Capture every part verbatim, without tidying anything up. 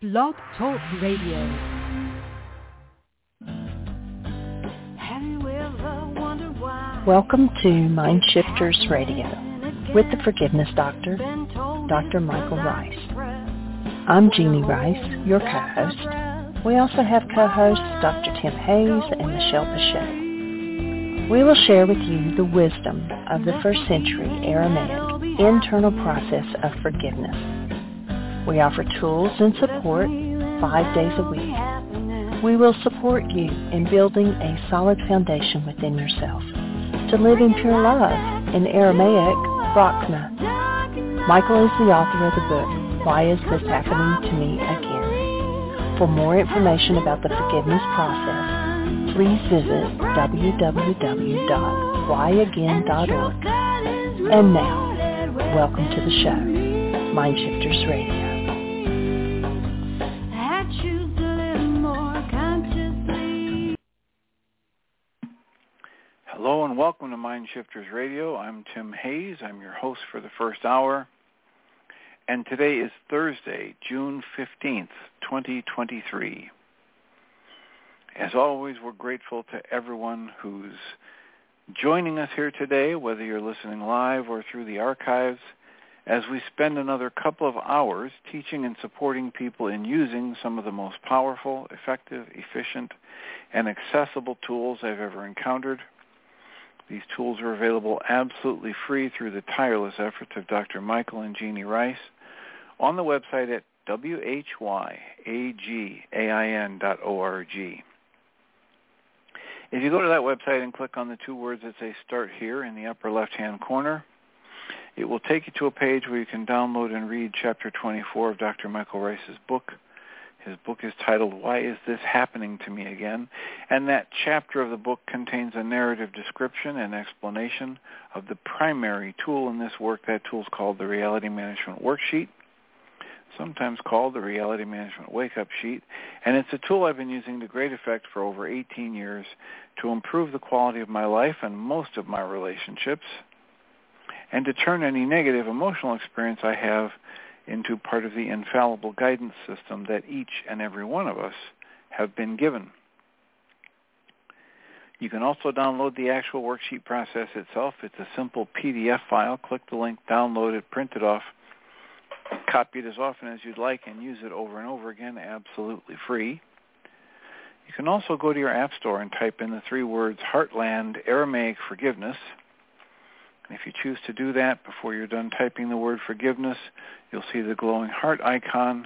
Blog Talk Radio. Welcome to Mind Shifters Radio with the Forgiveness Doctor, Doctor Michael Ryce. I'm Jeannie Ryce, your co-host. We also have co-hosts Doctor Tim Hayes and Michelle Pacheco. We will share with you the wisdom of the first century Aramaic internal process of forgiveness. We offer tools and support five days a week. We will support you in building a solid foundation within yourself to live in pure love, in Aramaic, Rachma. Michael is the author of the book, Why Is This Happening to Me Again? For more information about the forgiveness process, please visit w w w dot why again dot org. And now, welcome to the show, Mind Shifters Radio. Hello and welcome to Mind Shifters Radio. I'm Tim Hayes. I'm your host for the first hour. And today is Thursday, June fifteenth, twenty twenty-three. As always, we're grateful to everyone who's joining us here today, whether you're listening live or through the archives, as we spend another couple of hours teaching and supporting people in using some of the most powerful, effective, efficient, and accessible tools I've ever encountered. These tools are available absolutely free through the tireless efforts of Doctor Michael and Jeannie Ryce on the website at w h y a g a i n dot org. If you go to that website and click on the two words that say Start Here in the upper left-hand corner, it will take you to a page where you can download and read Chapter twenty-four of Doctor Michael Ryce's book. His book is titled, Why Is This Happening to Me Again? And that chapter of the book contains a narrative description and explanation of the primary tool in this work. That tool is called the Reality Management Worksheet, sometimes called the Reality Management Wake-Up Sheet. And it's a tool I've been using to great effect for over eighteen years to improve the quality of my life and most of my relationships, and to turn any negative emotional experience I have into part of the infallible guidance system that each and every one of us have been given. You can also download the actual worksheet process itself. It's a simple P D F file. Click the link, download it, print it off, copy it as often as you'd like, and use it over and over again, absolutely free. You can also go to your app store and type in the three words Heartland Aramaic Forgiveness. If you choose to do that before you're done typing the word forgiveness, you'll see the glowing heart icon.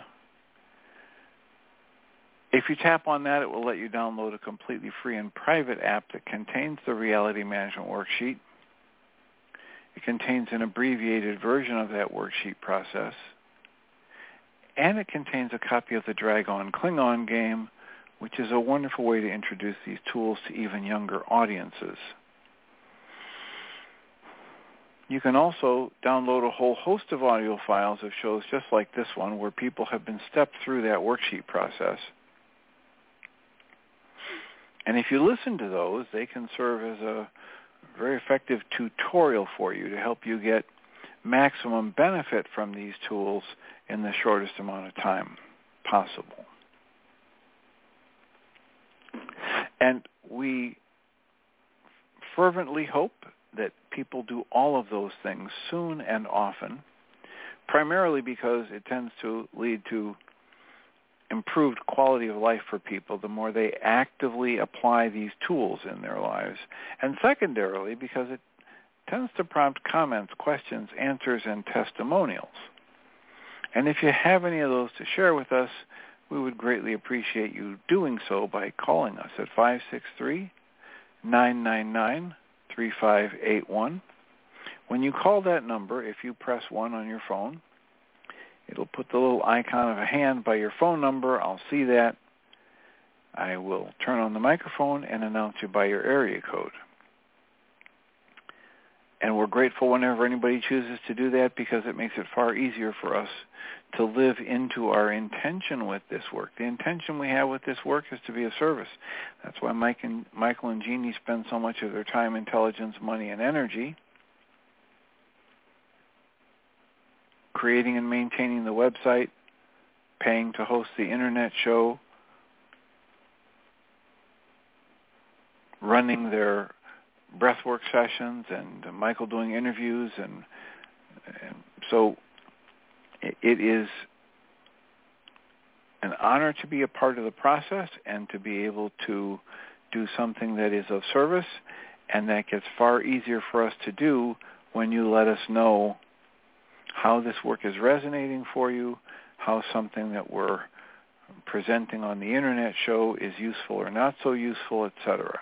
If you tap on that, it will let you download a completely free and private app that contains the Reality Management Worksheet. It contains an abbreviated version of that worksheet process. And it contains a copy of the Dragon Klingon game, which is a wonderful way to introduce these tools to even younger audiences. You can also download a whole host of audio files of shows just like this one where people have been stepped through that worksheet process. And if you listen to those, they can serve as a very effective tutorial for you to help you get maximum benefit from these tools in the shortest amount of time possible. And we fervently hope that people do all of those things soon and often, primarily because it tends to lead to improved quality of life for people the more they actively apply these tools in their lives, and secondarily because it tends to prompt comments, questions, answers, and testimonials. And if you have any of those to share with us, we would greatly appreciate you doing so by calling us at five six three, nine nine nine, three five eight one. When you call that number, if you press one on your phone, it'll put the little icon of a hand by your phone number. I'll see that. I will turn on the microphone and announce you by your area code. And we're grateful whenever anybody chooses to do that because it makes it far easier for us to live into our intention with this work. The intention we have with this work is to be of service. That's why Mike and, Michael and Jeannie spend so much of their time, intelligence, money, and energy creating and maintaining the website, paying to host the internet show, running their breathwork sessions, and Michael doing interviews, and, and so it, it is an honor to be a part of the process and to be able to do something that is of service, and that gets far easier for us to do when you let us know how this work is resonating for you, how something that we're presenting on the internet show is useful or not so useful, et cetera.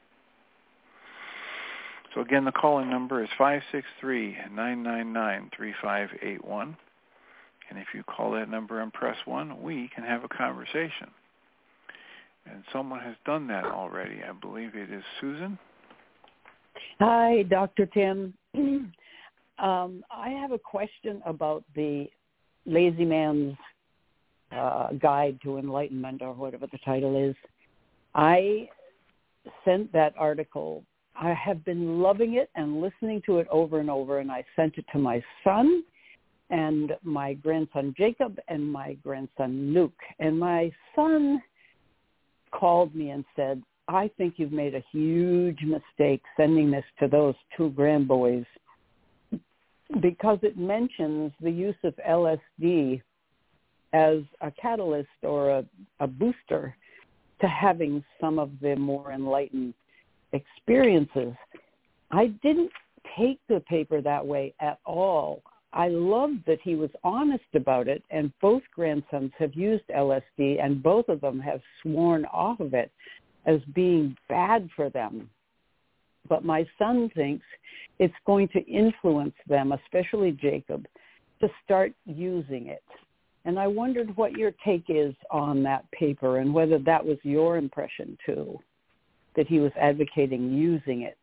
So again, the call-in number is five six three, nine nine nine, three five eight one. And if you call that number and press one, we can have a conversation. And someone has done that already. I believe it is Susan. Hi, Doctor Tim. um, I have a question about the Lazy Man's uh, Guide to Enlightenment, or whatever the title is. I sent that article. I have been loving it and listening to it over and over, and I sent it to my son and my grandson Jacob and my grandson Luke. And my son called me and said, I think you've made a huge mistake sending this to those two grandboys, because it mentions the use of L S D as a catalyst or a, a booster to having some of the more enlightened experiences. I didn't take the paper that way at all. I loved that he was honest about it, and both grandsons have used L S D, and both of them have sworn off of it as being bad for them. But my son thinks it's going to influence them, especially Jacob, to start using it. And I wondered what your take is on that paper, and whether that was your impression too, that he was advocating using it.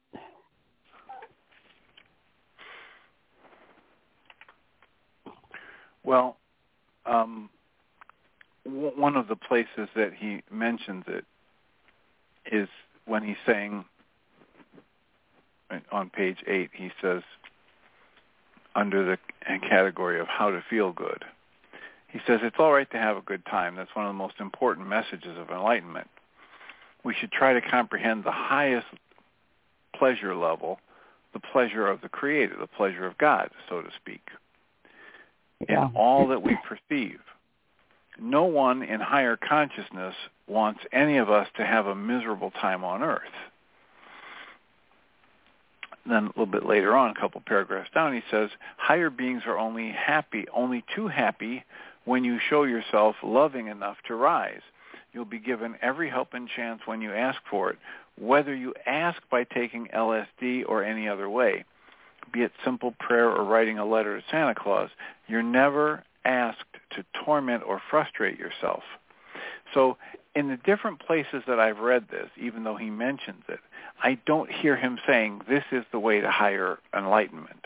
Well, um, w- one of the places that he mentions it is when he's saying, on page eight, he says, under the category of how to feel good, he says, it's all right to have a good time. That's one of the most important messages of enlightenment. We should try to comprehend the highest pleasure level, the pleasure of the Creator, the pleasure of God, so to speak, yeah. in all that we perceive. No one in higher consciousness wants any of us to have a miserable time on earth. Then a little bit later on, a couple paragraphs down, he says, higher beings are only happy, only too happy when you show yourself loving enough to rise. You'll be given every help and chance when you ask for it, whether you ask by taking L S D or any other way, be it simple prayer or writing a letter to Santa Claus. You're never asked to torment or frustrate yourself. So in the different places that I've read this, even though he mentions it, I don't hear him saying this is the way to higher enlightenment.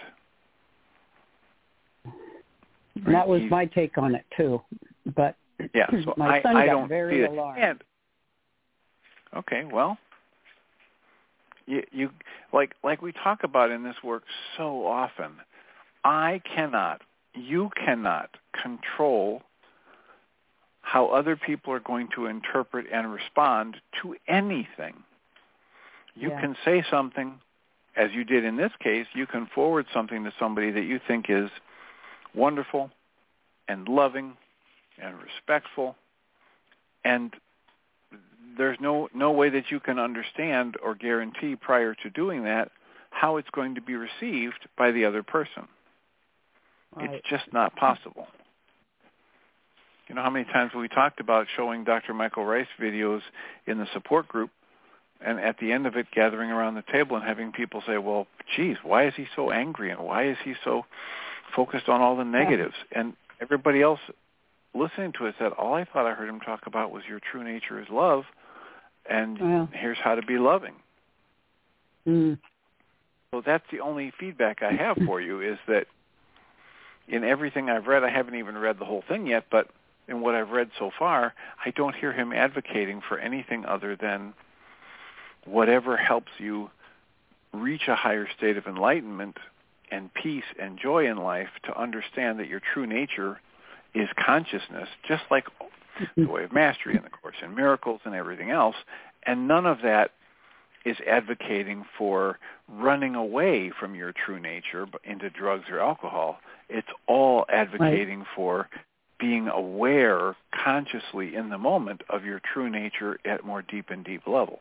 And that was He's, my take on it too. But yeah, so my I, son I got don't very see it. alarmed. And, okay, well, you, you like like we talk about in this work so often. I cannot, you cannot control how other people are going to interpret and respond to anything. You yeah. can say something, as you did in this case, you can forward something to somebody that you think is wonderful and loving and respectful, and there's no, no way that you can understand or guarantee prior to doing that how it's going to be received by the other person. Right. It's just not possible. You know how many times we talked about showing Doctor Michael Rice videos in the support group, and at the end of it gathering around the table and having people say, well, geez, why is he so angry, and why is he so focused on all the negatives? Yeah. And everybody else listening to it said, all I thought I heard him talk about was your true nature is love, and yeah. here's how to be loving. Mm. So that's the only feedback I have for you, is that in everything I've read, I haven't even read the whole thing yet, but in what I've read so far, I don't hear him advocating for anything other than whatever helps you reach a higher state of enlightenment and peace and joy in life, to understand that your true nature is consciousness, just like the Way of Mastery and the Course in Miracles and everything else. And none of that is advocating for running away from your true nature into drugs or alcohol. It's all advocating right. for being aware consciously in the moment of your true nature at more deep and deep levels.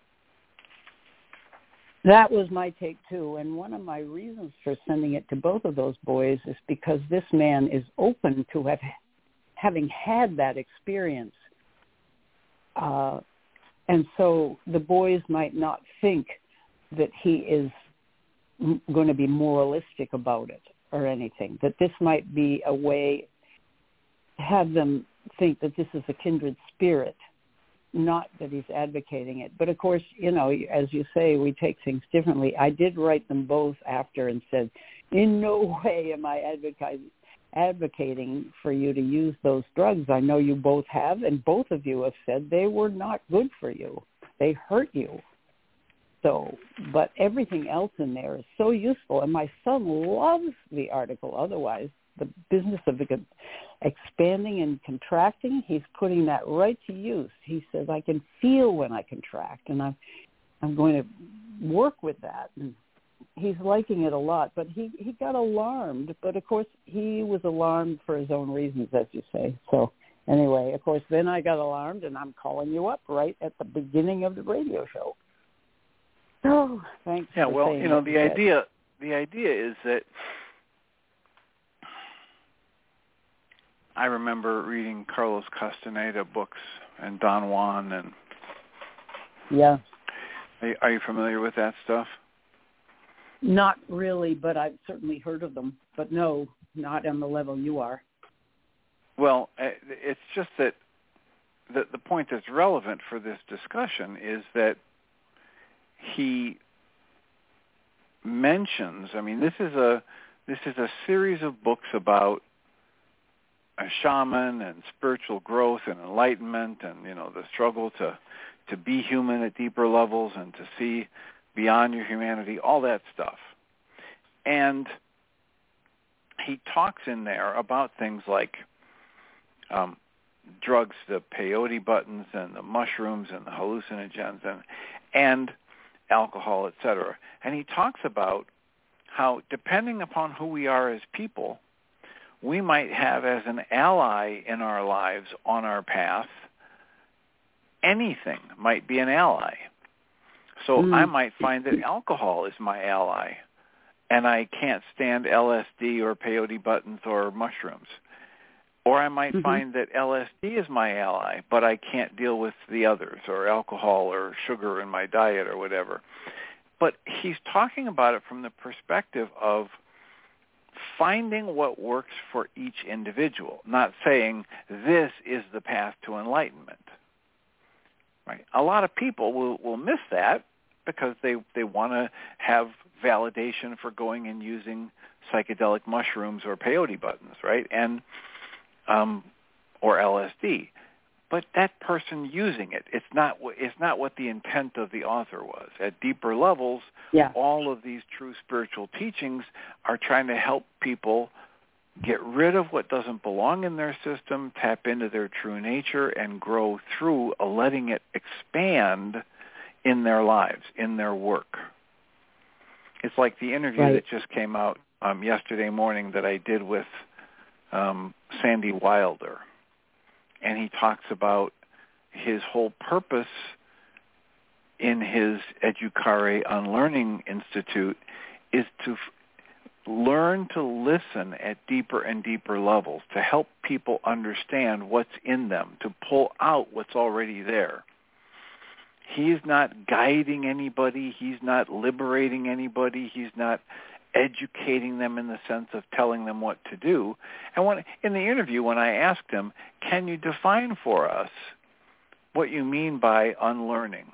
That was my take, too. And one of my reasons for sending it to both of those boys is because this man is open to have, having had that experience. Uh, and so the boys might not think that he is m- going to be moralistic about it or anything, that this might be a way to have them think that this is a kindred spirit, not that he's advocating it. But, of course, you know, as you say, we take things differently. I did write them both after and said, in no way am I advocating advocating for you to use those drugs. I know you both have, and both of you have said they were not good for you. They hurt you. So, but everything else in there is so useful. And my son loves the article. Otherwise, the business of expanding and contracting, he's putting that right to use. He says, I can feel when I contract, and I'm, I'm going to work with that. And he's liking it a lot, but he, he got alarmed. But, of course, he was alarmed for his own reasons, as you say. So, anyway, of course, then I got alarmed, and I'm calling you up right at the beginning of the radio show. Oh, thanks. Yeah, for well, saying you know, it, the idea the idea is that I remember reading Carlos Castaneda books and Don Juan, and yeah. Are, are you familiar with that stuff? Not really, but I've certainly heard of them. But no, not on the level you are. Well, it's just that the, the point that's relevant for this discussion is that he mentions, I mean, this is a this is a series of books about a shaman and spiritual growth and enlightenment, and you know the struggle to to be human at deeper levels and to see beyond your humanity, all that stuff. And he talks in there about things like um, drugs, the peyote buttons and the mushrooms and the hallucinogens and and alcohol, et cetera. And he talks about how, depending upon who we are as people, we might have as an ally in our lives on our path, anything might be an ally. So mm. I might find that alcohol is my ally, and I can't stand L S D or peyote buttons or mushrooms. Or I might mm-hmm. find that L S D is my ally, but I can't deal with the others, or alcohol or sugar in my diet or whatever. But he's talking about it from the perspective of finding what works for each individual, not saying this is the path to enlightenment. Right? A lot of people will, will miss that because they, they want to have validation for going and using psychedelic mushrooms or peyote buttons, right? And um, or L S D. But that person using it, it's not it's not what the intent of the author was. At deeper levels, yeah. all of these true spiritual teachings are trying to help people get rid of what doesn't belong in their system, tap into their true nature, and grow through a letting it expand in their lives, in their work. It's like the interview right. that just came out um, yesterday morning that I did with um, Sandy Wilder. And he talks about his whole purpose in his Educare Unlearning Institute is to f- learn to listen at deeper and deeper levels, to help people understand what's in them, to pull out what's already there. He's not guiding anybody. He's not liberating anybody. He's not educating them in the sense of telling them what to do. And when in the interview, when I asked him, can you define for us what you mean by unlearning?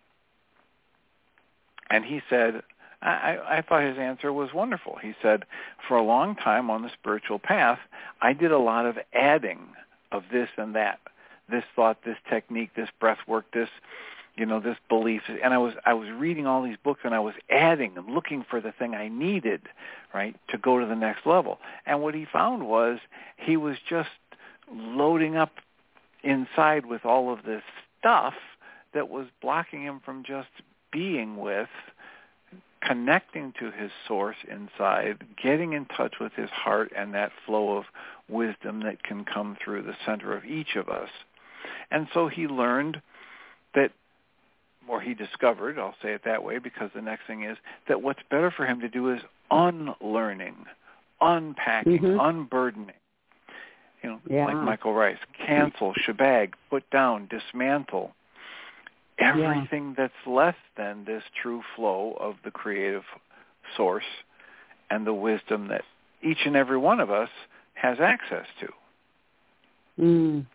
And he said, I, I thought his answer was wonderful. He said, for a long time on the spiritual path, I did a lot of adding of this and that, this thought, this technique, this breath work, this you know, this belief, and I was I was reading all these books, and I was adding and looking for the thing I needed, right, to go to the next level. And what he found was he was just loading up inside with all of this stuff that was blocking him from just being with, connecting to his source inside, getting in touch with his heart and that flow of wisdom that can come through the center of each of us. And so he learned that, or he discovered, I'll say it that way, because the next thing is that what's better for him to do is unlearning, unpacking, mm-hmm. unburdening. You know, yeah. like Michael Rice, cancel, shebag, put down, dismantle everything yeah. that's less than this true flow of the creative source and the wisdom that each and every one of us has access to. Mm.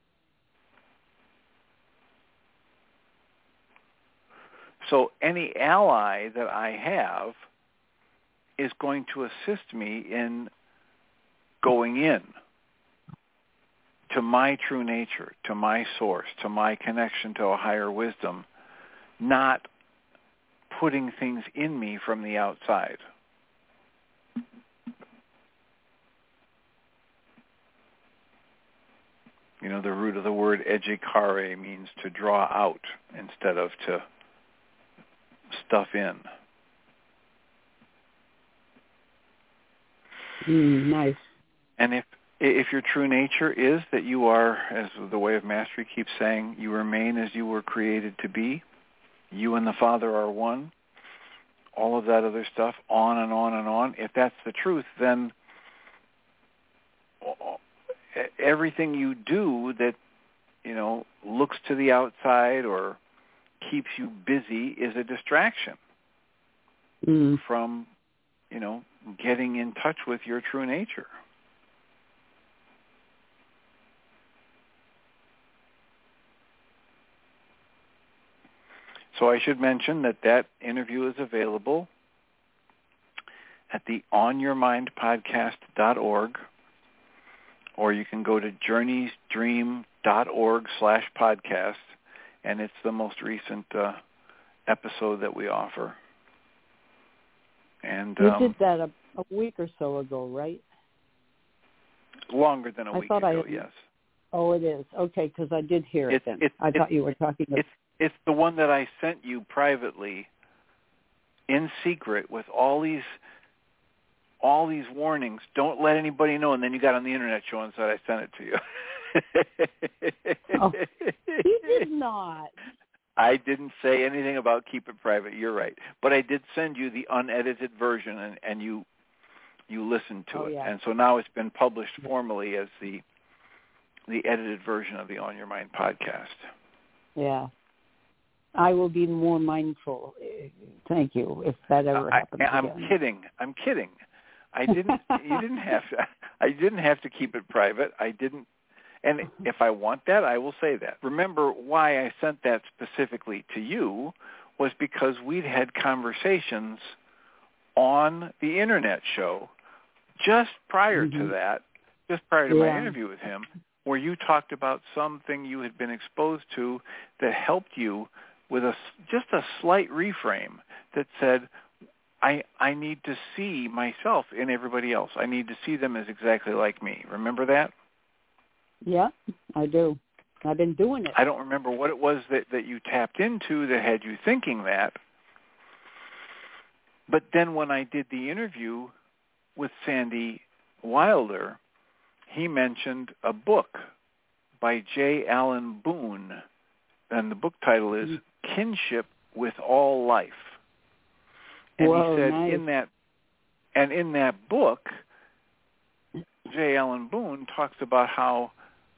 So any ally that I have is going to assist me in going in to my true nature, to my source, to my connection to a higher wisdom, not putting things in me from the outside. You know, the root of the word ejikare means to draw out instead of to stuff in. Mm, nice. And if if your true nature is that you are, as the Way of Mastery keeps saying, you remain as you were created to be, you and the Father are one, all of that other stuff, on and on and on, if that's the truth, then everything you do that, you know, looks to the outside or keeps you busy is a distraction mm. from, you know, getting in touch with your true nature. So I should mention that that interview is available at the on your mind podcast dot org, or you can go to journeysdream dot org slash podcast, and it's the most recent uh, episode that we offer. And you um, did that a, a week or so ago, right? Longer than a I week thought ago, I, yes. Oh, it is. Okay, because I did hear it it's, then. It's, I it's, thought you were talking about... It's, it's the one that I sent you privately in secret with all these all these warnings. Don't let anybody know. And then you got on the internet show and said I sent it to you. Oh, you did not. I didn't say anything about keep it private. You're right. But I did send you the unedited version, and, and you you listened to oh, it. Yeah. And so now it's been published formally as the the edited version of the On Your Mind podcast. Yeah. I will be more mindful. Thank you. If that ever happens I, I'm again. kidding. I'm kidding. I didn't. You didn't have to. I didn't have to keep it private. I didn't. And if I want that, I will say that. Remember, why I sent that specifically to you was because we'd had conversations on the internet show just prior mm-hmm. to that, just prior to yeah. my interview with him, where you talked about something you had been exposed to that helped you with a, just a slight reframe that said, I I need to see myself in everybody else. I need to see them as exactly like me. Remember that? Yeah, I do. I've been doing it. I don't remember what it was that, that you tapped into that had you thinking that. But then when I did the interview with Sandy Wilder, he mentioned a book by J. Allen Boone, and the book title is Kinship with All Life. And Whoa, he said nice. in that, and in that book, J. Allen Boone talks about how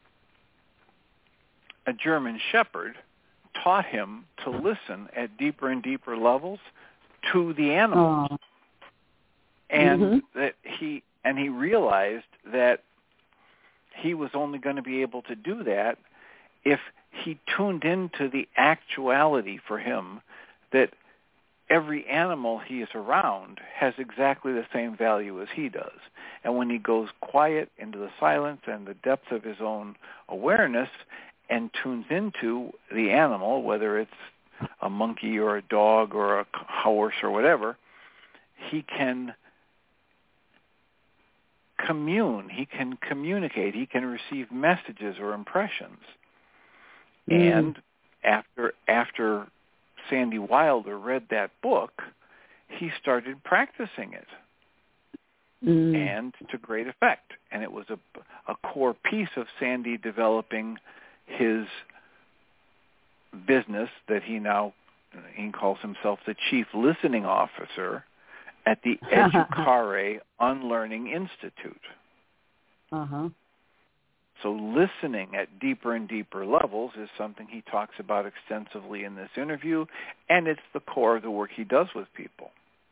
a German shepherd taught him to listen at deeper and deeper levels to the animals, oh. and mm-hmm. that he and he realized that he was only going to be able to do that if he tuned into the actuality for him that every animal he is around has exactly the same value as he does. And when he goes quiet into the silence and the depth of his own awareness and tunes into the animal, whether it's a monkey or a dog or a horse or whatever, he can commune, he can communicate, he can receive messages or impressions. Mm. And after after Sandy Wilder read that book, he started practicing it. Mm. And to great effect. And it was a, a core piece of Sandy developing his business that he now, he calls himself the Chief Listening Officer at the Educare Unlearning Institute. Uh-huh. So listening at deeper and deeper levels is something he talks about extensively in this interview, and it's the core of the work he does with people.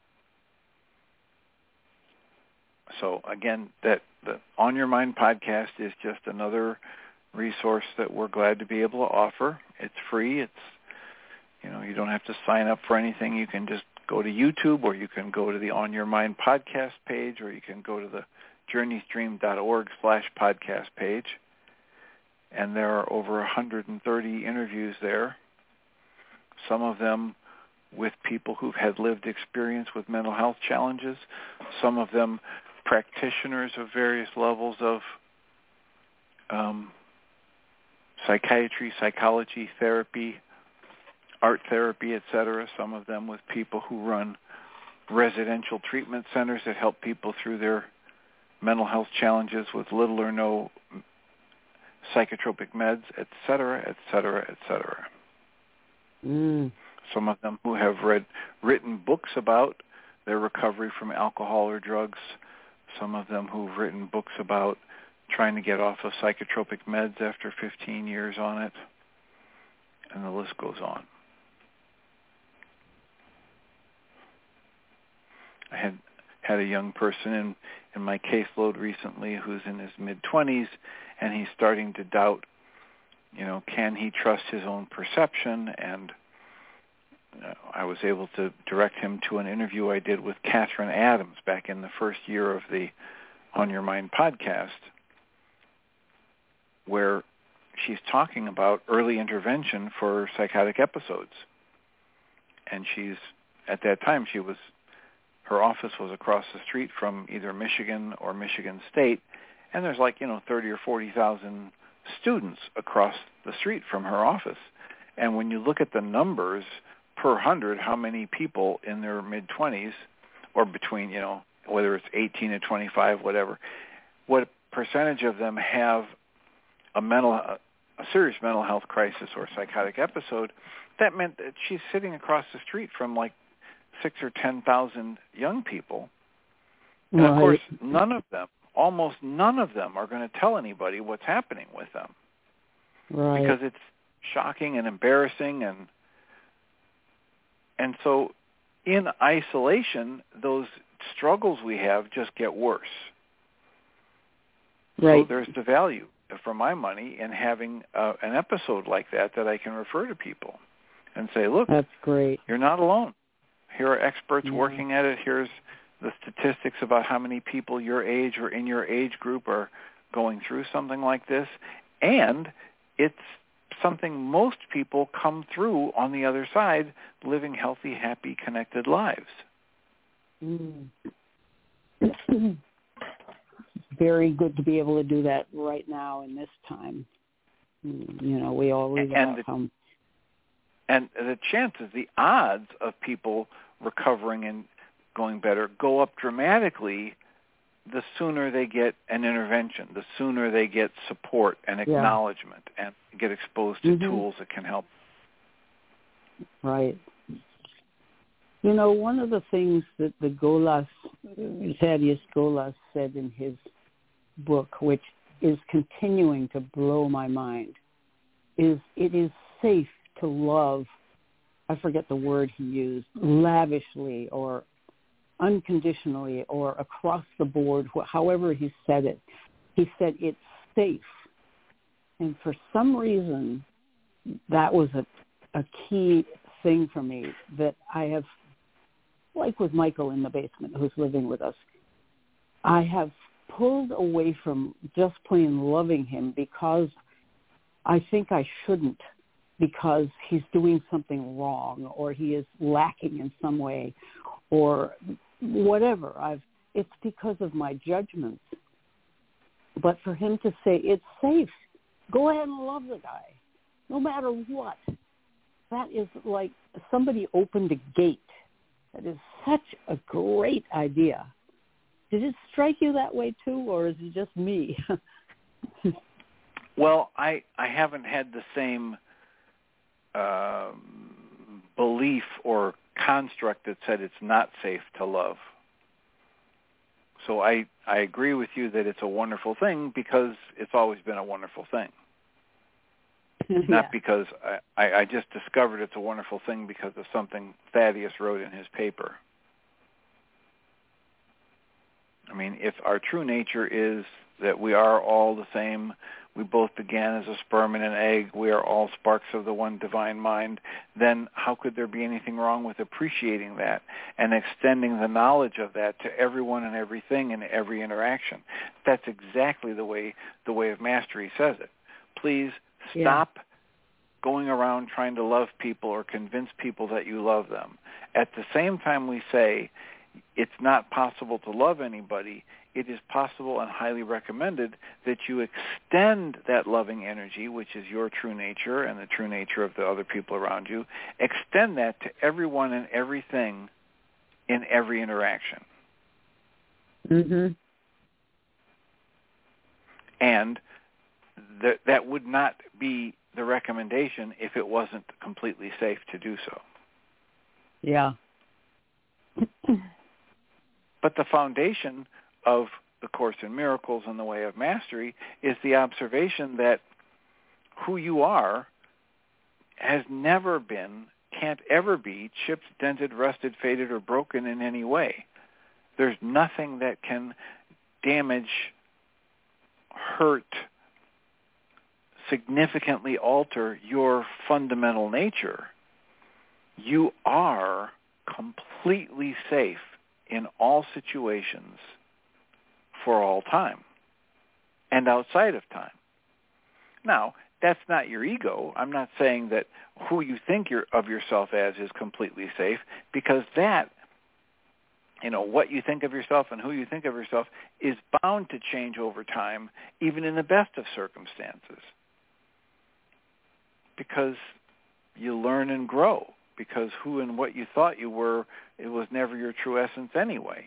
So again, that the On Your Mind podcast is just another resource that we're glad to be able to offer. It's free. It's, you know, you don't have to sign up for anything. You can just go to YouTube, or you can go to the On Your Mind podcast page, or you can go to the journeystream.org slash podcast page. And there are over one hundred thirty interviews there, some of them with people who've had lived experience with mental health challenges, some of them practitioners of various levels of um, psychiatry, psychology, therapy, art therapy, et cetera, some of them with people who run residential treatment centers that help people through their mental health challenges with little or no psychotropic meds, et cetera, et cetera, et cetera. Mm. Some of them who have read written books about their recovery from alcohol or drugs, some of them who've written books about trying to get off of psychotropic meds after fifteen years on it, and the list goes on. I had had a young person in, in my caseload recently who's in his mid-twenties, and he's starting to doubt, you know, can he trust his own perception? And uh, I was able to direct him to an interview I did with Catherine Adams back in the first year of the On Your Mind podcast, where she's talking about early intervention for psychotic episodes. And she's, at that time, she was, her office was across the street from either Michigan or Michigan State, and there's like, you know, thirty or forty thousand students across the street from her office. And when you look at the numbers per hundred, how many people in their mid-twenties, or between, you know, whether it's eighteen and twenty-five, whatever, what percentage of them have a mental, a serious mental health crisis or psychotic episode, that meant that she's sitting across the street from like six or ten thousand young people. And right. Of course, none of them, almost none of them are going to tell anybody what's happening with them. Right. Because it's shocking and embarrassing, and and so in isolation, those struggles we have just get worse. Right. So there's the value for my money in having uh, an episode like that that I can refer to people and say, look, that's great. You're not alone. Here are experts yeah. working at it. Here's the statistics about how many people your age or in your age group are going through something like this. And it's something most people come through on the other side, living healthy, happy, connected lives. Mm. Very good to be able to do that right now in this time. You know, we always and have come. And the chances, the odds of people recovering and going better go up dramatically the sooner they get an intervention, the sooner they get support and acknowledgement yeah. and get exposed to mm-hmm. tools that can help. Right. You know, one of the things that the Golas, Thaddeus Golas said in his book, which is continuing to blow my mind, is it is safe to love, I forget the word he used, lavishly or unconditionally or across the board, however he said it. He said it's safe. And for some reason, that was a, a key thing for me that I have, like with Michael in the basement who's living with us, I have pulled away from just plain loving him because I think I shouldn't, because he's doing something wrong or he is lacking in some way or whatever. I've it's because of my judgments. But for him to say, it's safe, go ahead and love the guy, no matter what, that is like somebody opened a gate. That is such a great idea. Did it strike you that way too, or is it just me? Well, I, I haven't had the same uh, belief or construct that said it's not safe to love. So I, I agree with you that it's a wonderful thing because it's always been a wonderful thing. Yeah. Not because I, I just discovered it's a wonderful thing because of something Thaddeus wrote in his paper. I mean, if our true nature is that we are all the same, we both began as a sperm and an egg, we are all sparks of the one divine mind, then how could there be anything wrong with appreciating that and extending the knowledge of that to everyone and everything in every interaction? That's exactly the way the Way of Mastery says it. Please stop yeah. going around trying to love people or convince people that you love them. At the same time we say it's not possible to love anybody, it is possible and highly recommended that you extend that loving energy, which is your true nature and the true nature of the other people around you, extend that to everyone and everything in every interaction. Mm-hmm. And th- that would not be the recommendation if it wasn't completely safe to do so. Yeah. But the foundation of the Course in Miracles and the Way of Mastery is the observation that who you are has never been, can't ever be chipped, dented, rusted, faded, or broken in any way. There's nothing that can damage, hurt, significantly alter your fundamental nature. You are completely safe in all situations for all time and outside of time. Now, that's not your ego. I'm not saying that who you think you're, of yourself as is completely safe, because that, you know, what you think of yourself and who you think of yourself is bound to change over time, even in the best of circumstances, because you learn and grow, because who and what you thought you were, it was never your true essence anyway.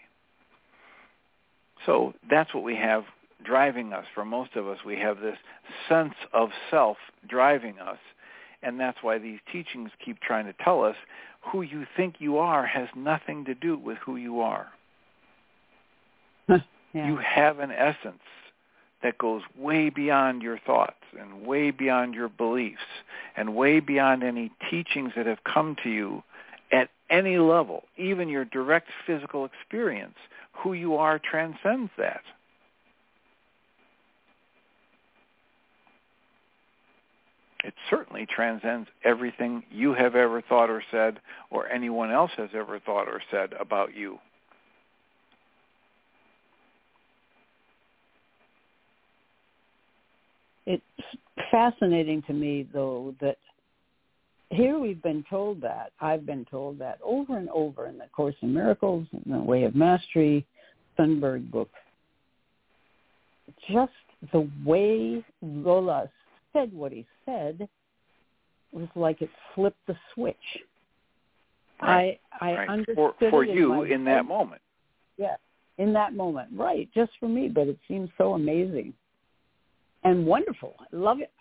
So that's what we have driving us. For most of us, we have this sense of self driving us, and that's why these teachings keep trying to tell us who you think you are has nothing to do with who you are. yeah. You have an essence that goes way beyond your thoughts and way beyond your beliefs and way beyond any teachings that have come to you at any level, even your direct physical experience. Who you are transcends that. It certainly transcends everything you have ever thought or said, or anyone else has ever thought or said about you. It's fascinating to me, though, that here we've been told that, I've been told that over and over in the Course in Miracles, in the Way of Mastery, Thunberg book. Just the way Lola said what he said was like it flipped the switch. Right. I I right. understood for, for it in you my in head. that moment. Yeah, in that moment. Right, just for me, but it seems so amazing and wonderful. I love it.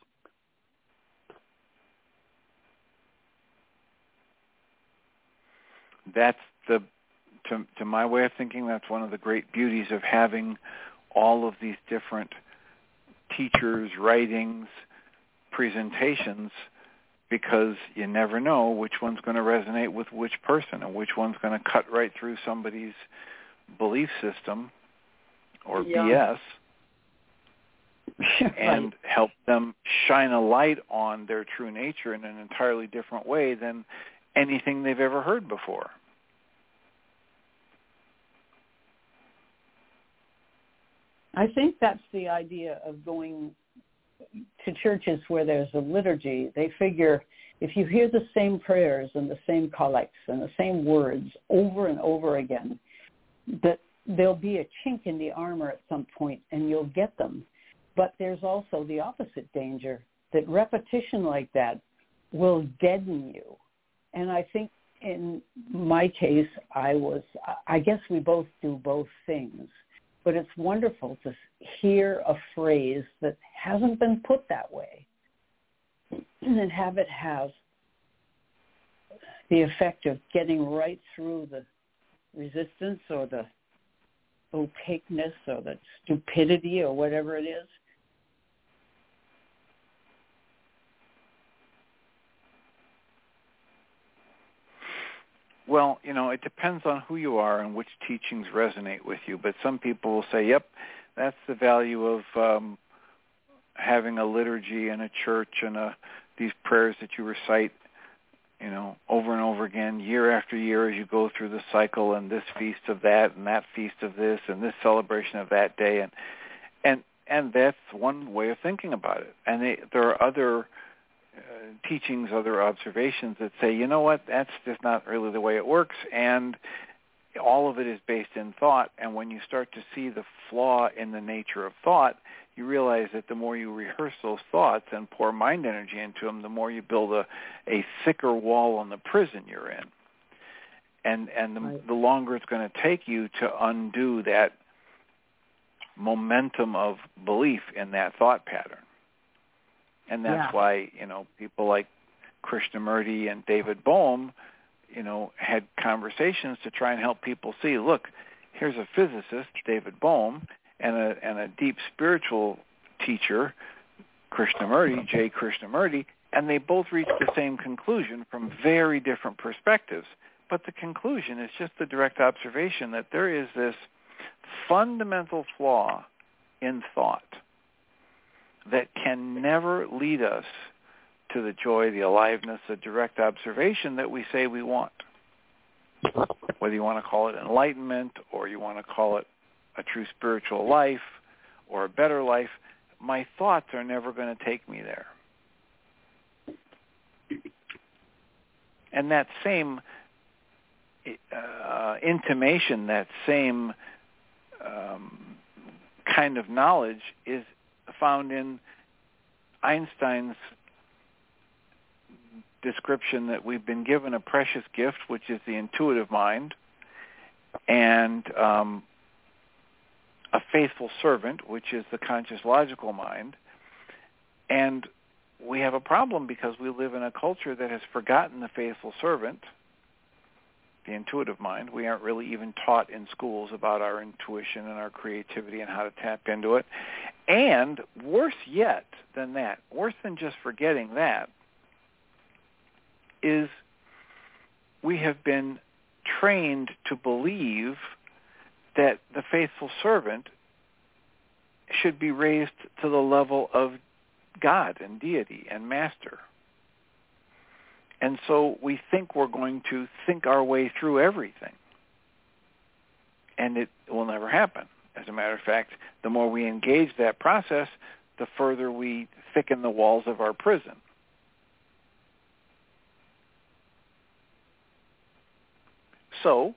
That's the, to, to my way of thinking, that's one of the great beauties of having all of these different teachers, writings, presentations, because you never know which one's going to resonate with which person and which one's going to cut right through somebody's belief system or yeah. B S and right. help them shine a light on their true nature in an entirely different way than anything they've ever heard before. I think that's the idea of going to churches where there's a liturgy. They figure if you hear the same prayers and the same collects and the same words over and over again, that there'll be a chink in the armor at some point and you'll get them. But there's also the opposite danger, that repetition like that will deaden you. And I think in my case, I was, I guess we both do both things. But it's wonderful to hear a phrase that hasn't been put that way and have it have the effect of getting right through the resistance or the opaqueness or the stupidity or whatever it is. Well, you know, it depends on who you are and which teachings resonate with you. But some people will say, yep, that's the value of um, having a liturgy and a church and a, these prayers that you recite, you know, over and over again, year after year as you go through the cycle, and this feast of that and that feast of this and this celebration of that day. And and, and that's one way of thinking about it. And they, there are other Uh, teachings, other observations that say, you know what, that's just not really the way it works, and all of it is based in thought. And when you start to see the flaw in the nature of thought, you realize that the more you rehearse those thoughts and pour mind energy into them, the more you build a, a thicker wall on the prison you're in. And, and the, right. the longer it's going to take you to undo that momentum of belief in that thought pattern. And that's yeah. why, you know, people like Krishnamurti and David Bohm, you know, had conversations to try and help people see, look, here's a physicist, David Bohm, and a and a deep spiritual teacher, Krishnamurti, J. Krishnamurti, and they both reached the same conclusion from very different perspectives. But the conclusion is just the direct observation that there is this fundamental flaw in thought that can never lead us to the joy, the aliveness, the direct observation that we say we want. Whether you want to call it enlightenment or you want to call it a true spiritual life or a better life, my thoughts are never going to take me there. And that same uh, intimation, that same um, kind of knowledge is found in Einstein's description that we've been given a precious gift, which is the intuitive mind, and um, a faithful servant, which is the conscious logical mind. And we have a problem because we live in a culture that has forgotten the faithful servant, the intuitive mind. We aren't really even taught in schools about our intuition and our creativity and how to tap into it. And worse yet than that, worse than just forgetting that, is we have been trained to believe that the faithful servant should be raised to the level of God and deity and master. And so we think we're going to think our way through everything. And it will never happen. As a matter of fact, the more we engage that process, the further we thicken the walls of our prison. So,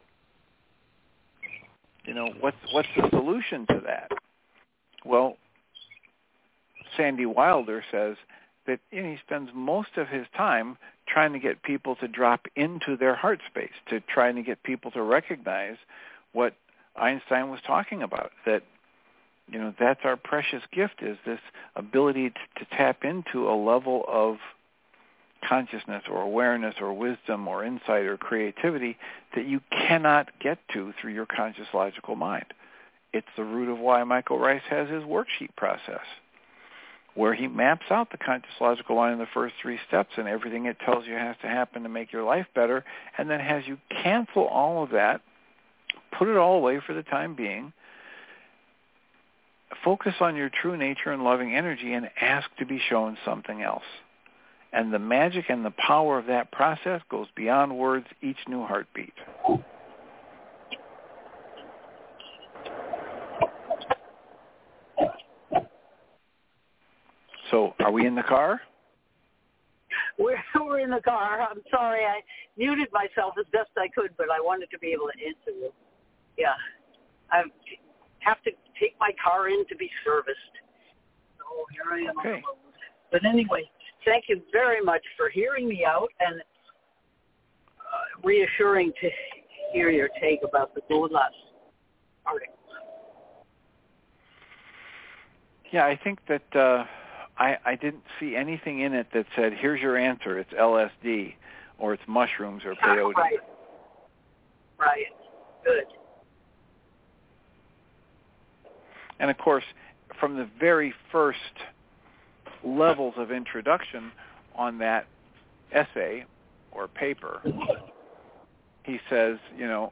you know, what's what's the solution to that? Well, Sandy Wilder says that you know, he spends most of his time trying to get people to drop into their heart space, to trying to get people to recognize what Einstein was talking about, that, you know, that's our precious gift, is this ability to, to tap into a level of consciousness or awareness or wisdom or insight or creativity that you cannot get to through your conscious logical mind. It's the root of why Michael Rice has his worksheet process, where he maps out the conscious logical mind in the first three steps and everything it tells you has to happen to make your life better, and then has you cancel all of that, put it all away for the time being, focus on your true nature and loving energy, and ask to be shown something else. And the magic and the power of that process goes beyond words each new heartbeat. So, are we in the car? We're, we're in the car. I'm sorry. I muted myself as best I could, but I wanted to be able to answer you. Yeah. I have to take my car in to be serviced. oh, here I am okay. on the road. But anyway, thank you very much for hearing me out, and uh, reassuring to hear your take about the Golas article. Yeah, I think that uh, I, I didn't see anything in it that said, here's your answer, it's L S D, or it's mushrooms or peyote. Right. Right. Good. And of course, from the very first levels of introduction on that essay or paper, he says, you know,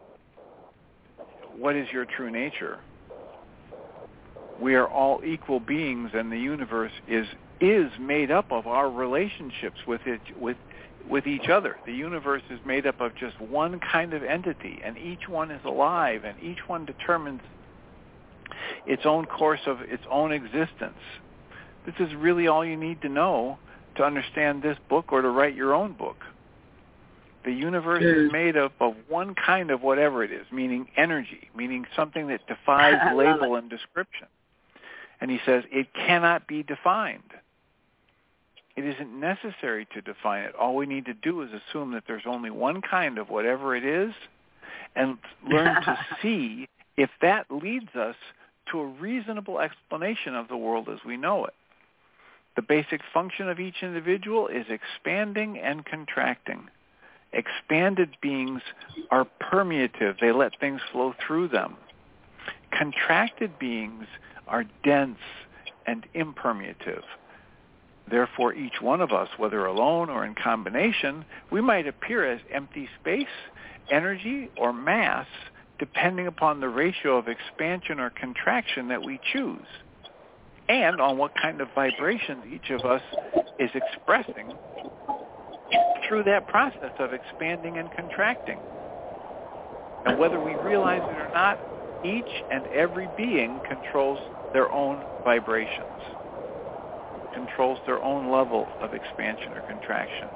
what is your true nature? We are all equal beings, and the universe is is made up of our relationships with it with with each other. The universe is made up of just one kind of entity, and each one is alive, and each one determines its own course of its own existence. This is really all you need to know to understand this book or to write your own book. The universe is made up of one kind of whatever it is, meaning energy, meaning something that defies label and description. And he says it cannot be defined. It isn't necessary to define it. All we need to do is assume that there's only one kind of whatever it is and learn to see if that leads us to a reasonable explanation of the world as we know it. The basic function of each individual is expanding and contracting. Expanded beings are permeative. They let things flow through them. Contracted beings are dense and impermeative. Therefore, each one of us, whether alone or in combination, we might appear as empty space, energy, or mass, depending upon the ratio of expansion or contraction that we choose, and on what kind of vibrations each of us is expressing through that process of expanding and contracting. And whether we realize it or not, each and every being controls their own vibrations, controls their own level of expansion or contraction.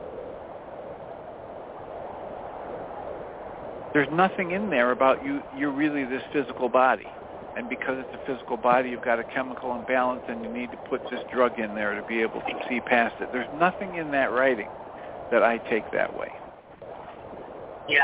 There's nothing in there about you, you're really this physical body. And because it's a physical body, you've got a chemical imbalance and you need to put this drug in there to be able to see past it. There's nothing in that writing that I take that way. Yeah.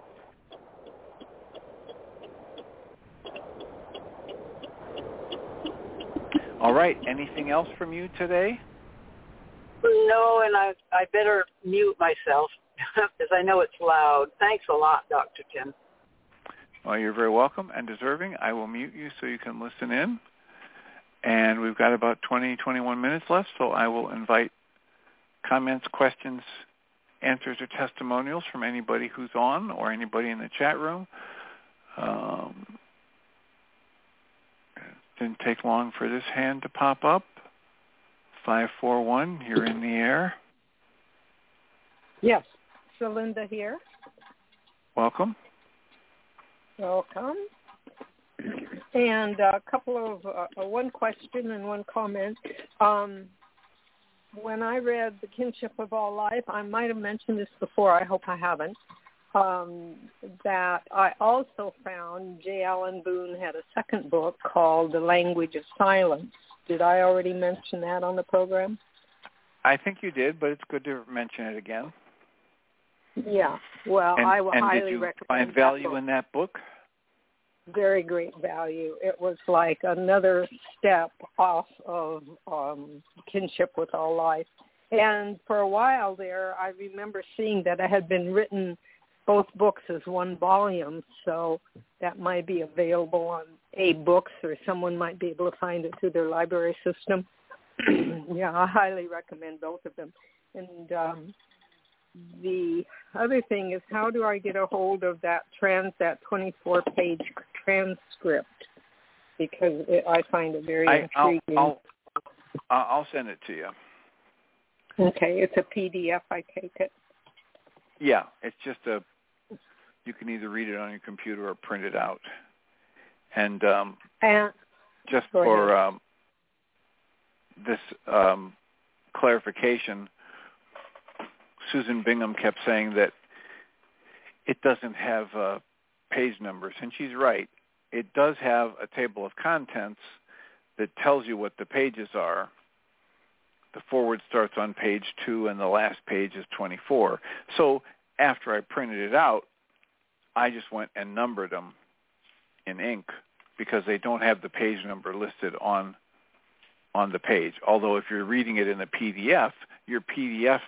All right. Anything else from you today? No, and I I better mute myself because I know it's loud. Thanks a lot, Doctor Tim. Well, you're very welcome and deserving. I will mute you so you can listen in. And we've got about twenty, twenty-one minutes left, so I will invite comments, questions, answers, or testimonials from anybody who's on or anybody in the chat room. Um, it didn't take long for this hand to pop up. five four one, you're in the air. Yes, Celinda here. Welcome. Welcome. And a couple of, uh, one question and one comment. Um, when I read The Kinship of All Life, I might have mentioned this before, I hope I haven't, um, that I also found J. Allen Boone had a second book called The Language of Silence. Did I already mention that on the program? I think you did, but it's good to mention it again. Yeah, well, and, I will and highly did you recommend find value that book. in that book? Very great value. It was like another step off of um, Kinship with All Life. And for a while there, I remember seeing that it had been written, both books as one volume, so that might be available on A-Books, or someone might be able to find it through their library system. Yeah, I highly recommend both of them. And um, the other thing is, how do I get a hold of that trans that twenty-four page transcript? Because it, I find it very I, intriguing. I'll, I'll, I'll send it to you. Okay, it's a P D F, I take it. Yeah, it's just a, you can either read it on your computer or print it out. And um, and, just for um, this um, clarification, Susan Bingham kept saying that it doesn't have uh, page numbers, and she's right. It does have a table of contents, that tells you what the pages are. The forward starts on page two, and the last page is twenty-four. So after I printed it out, I just went and numbered them in ink because they don't have the page number listed on on the page. Although if you're reading it in a P D F, your P D F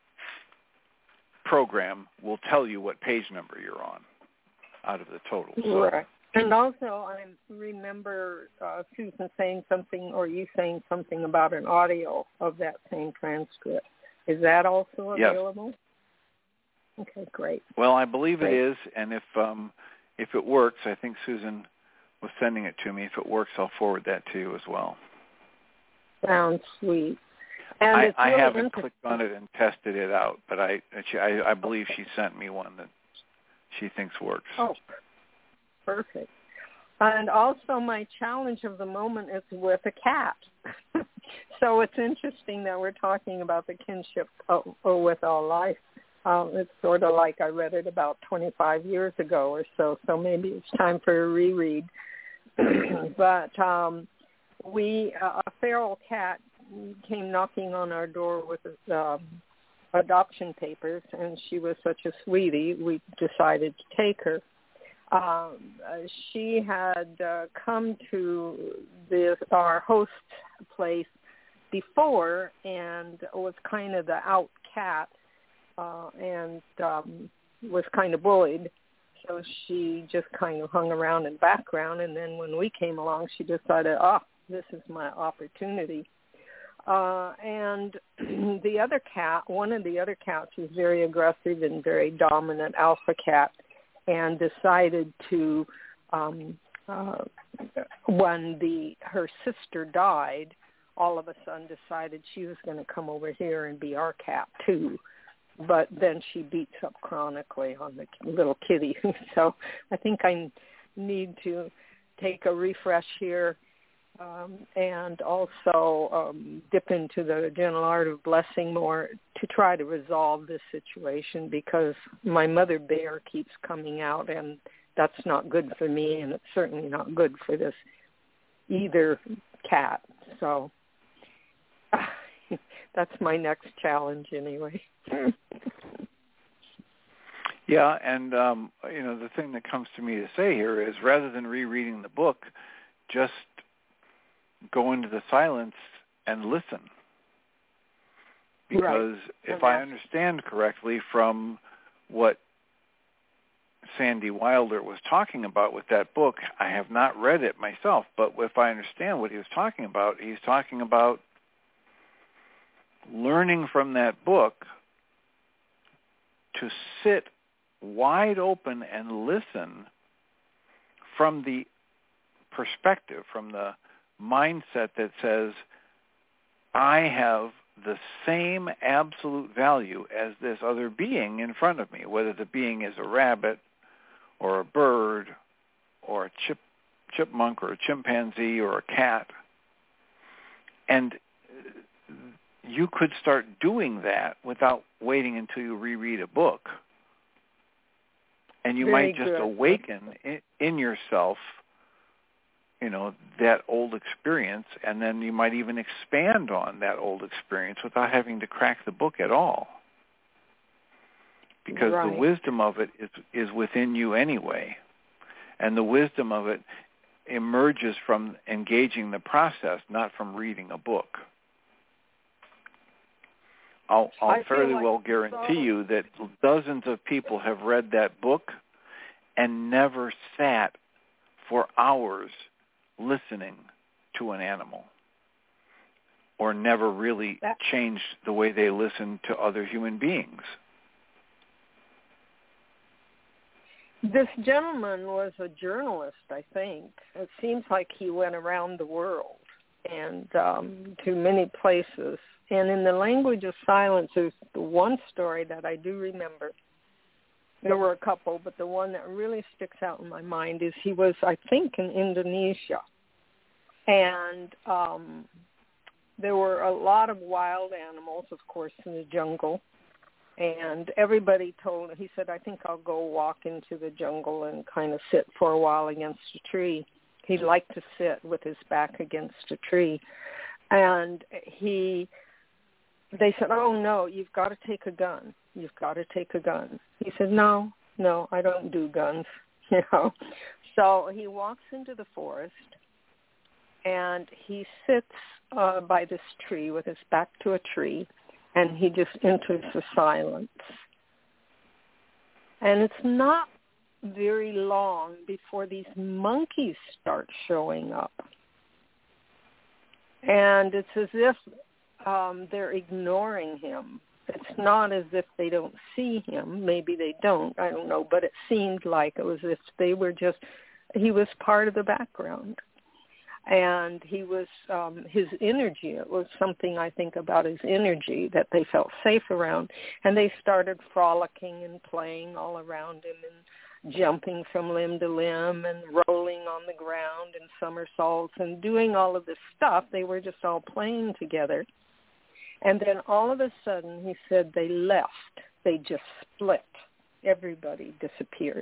program will tell you what page number you're on out of the total. So, right. And also, I remember uh, Susan saying something, or you saying something about an audio of that same transcript. Is that also available? Yes. Okay, great. Well, I believe great. it is, and if um, if it works, I think Susan was sending it to me. If it works, I'll forward that to you as well. Sounds sweet. And I, it's I really haven't clicked on it and tested it out, but I she, I, I believe she sent me one that she thinks works. Oh, perfect. And also my challenge of the moment is with a cat. So it's interesting that we're talking about the kinship of, of with all life. Um, it's sort of like I read it about twenty-five years ago or so, so maybe it's time for a reread. But um, we, uh, a feral cat came knocking on our door with um, adoption papers, and she was such a sweetie, we decided to take her. Um, uh, she had uh, come to this, our host place before and was kind of the out cat uh, and um, was kind of bullied. So she just kind of hung around in background, and then when we came along, she decided, oh, this is my opportunity. Uh, and the other cat, one of the other cats was very aggressive and very dominant alpha cat, and decided to, um, uh, when the her sister died, all of a sudden decided she was going to come over here and be our cat too. But then she beats up chronically on the little kitty. So I think I need to take a refresh here. Um, and also um, dip into the gentle art of blessing more to try to resolve this situation, because my mother bear keeps coming out, and that's not good for me, and it's certainly not good for this either cat. So that's my next challenge anyway. Yeah, and um, you know, the thing that comes to me to say here is, rather than rereading the book, just go into the silence and listen. Because right. if I understand correctly from what Sandy Wilder was talking about with that book, I have not read it myself, but if I understand what he was talking about, he's talking about learning from that book to sit wide open and listen from the perspective, from the mindset that says, I have the same absolute value as this other being in front of me, whether the being is a rabbit or a bird or a chip, chipmunk or a chimpanzee or a cat. And you could start doing that without waiting until you reread a book. And you Very might just good. awaken in, in yourself, you know, that old experience, and then you might even expand on that old experience without having to crack the book at all. Because right. the wisdom of it is, is within you anyway. And the wisdom of it emerges from engaging the process, not from reading a book. I'll, I'll fairly like well guarantee you that dozens of people have read that book and never sat for hours listening to an animal, or never really that, changed the way they listen to other human beings. This gentleman was a journalist, I think. It seems like he went around the world and um, to many places. And in the language of silence, there's the one story that I do remember. There were a couple, but the one that really sticks out in my mind is he was, I think, in Indonesia. And um, there were a lot of wild animals, of course, in the jungle. And everybody told him, he said, I think I'll go walk into the jungle and kind of sit for a while against a tree. He liked to sit with his back against a tree. And he, they said, oh, no, you've got to take a gun. You've got to take a gun. He said, no, no, I don't do guns, you know. So he walks into the forest, and he sits uh, by this tree with his back to a tree, and he just enters the silence. And it's not very long before these monkeys start showing up. And it's as if um, they're ignoring him. It's not as if they don't see him. Maybe they don't. I don't know. But it seemed like it was as if they were just, he was part of the background. And he was, um, his energy, it was something I think about his energy that they felt safe around. And they started frolicking and playing all around him and jumping from limb to limb and rolling on the ground and somersaults and doing all of this stuff. They were just all playing together. And then all of a sudden, he said they left. They just split. Everybody disappeared.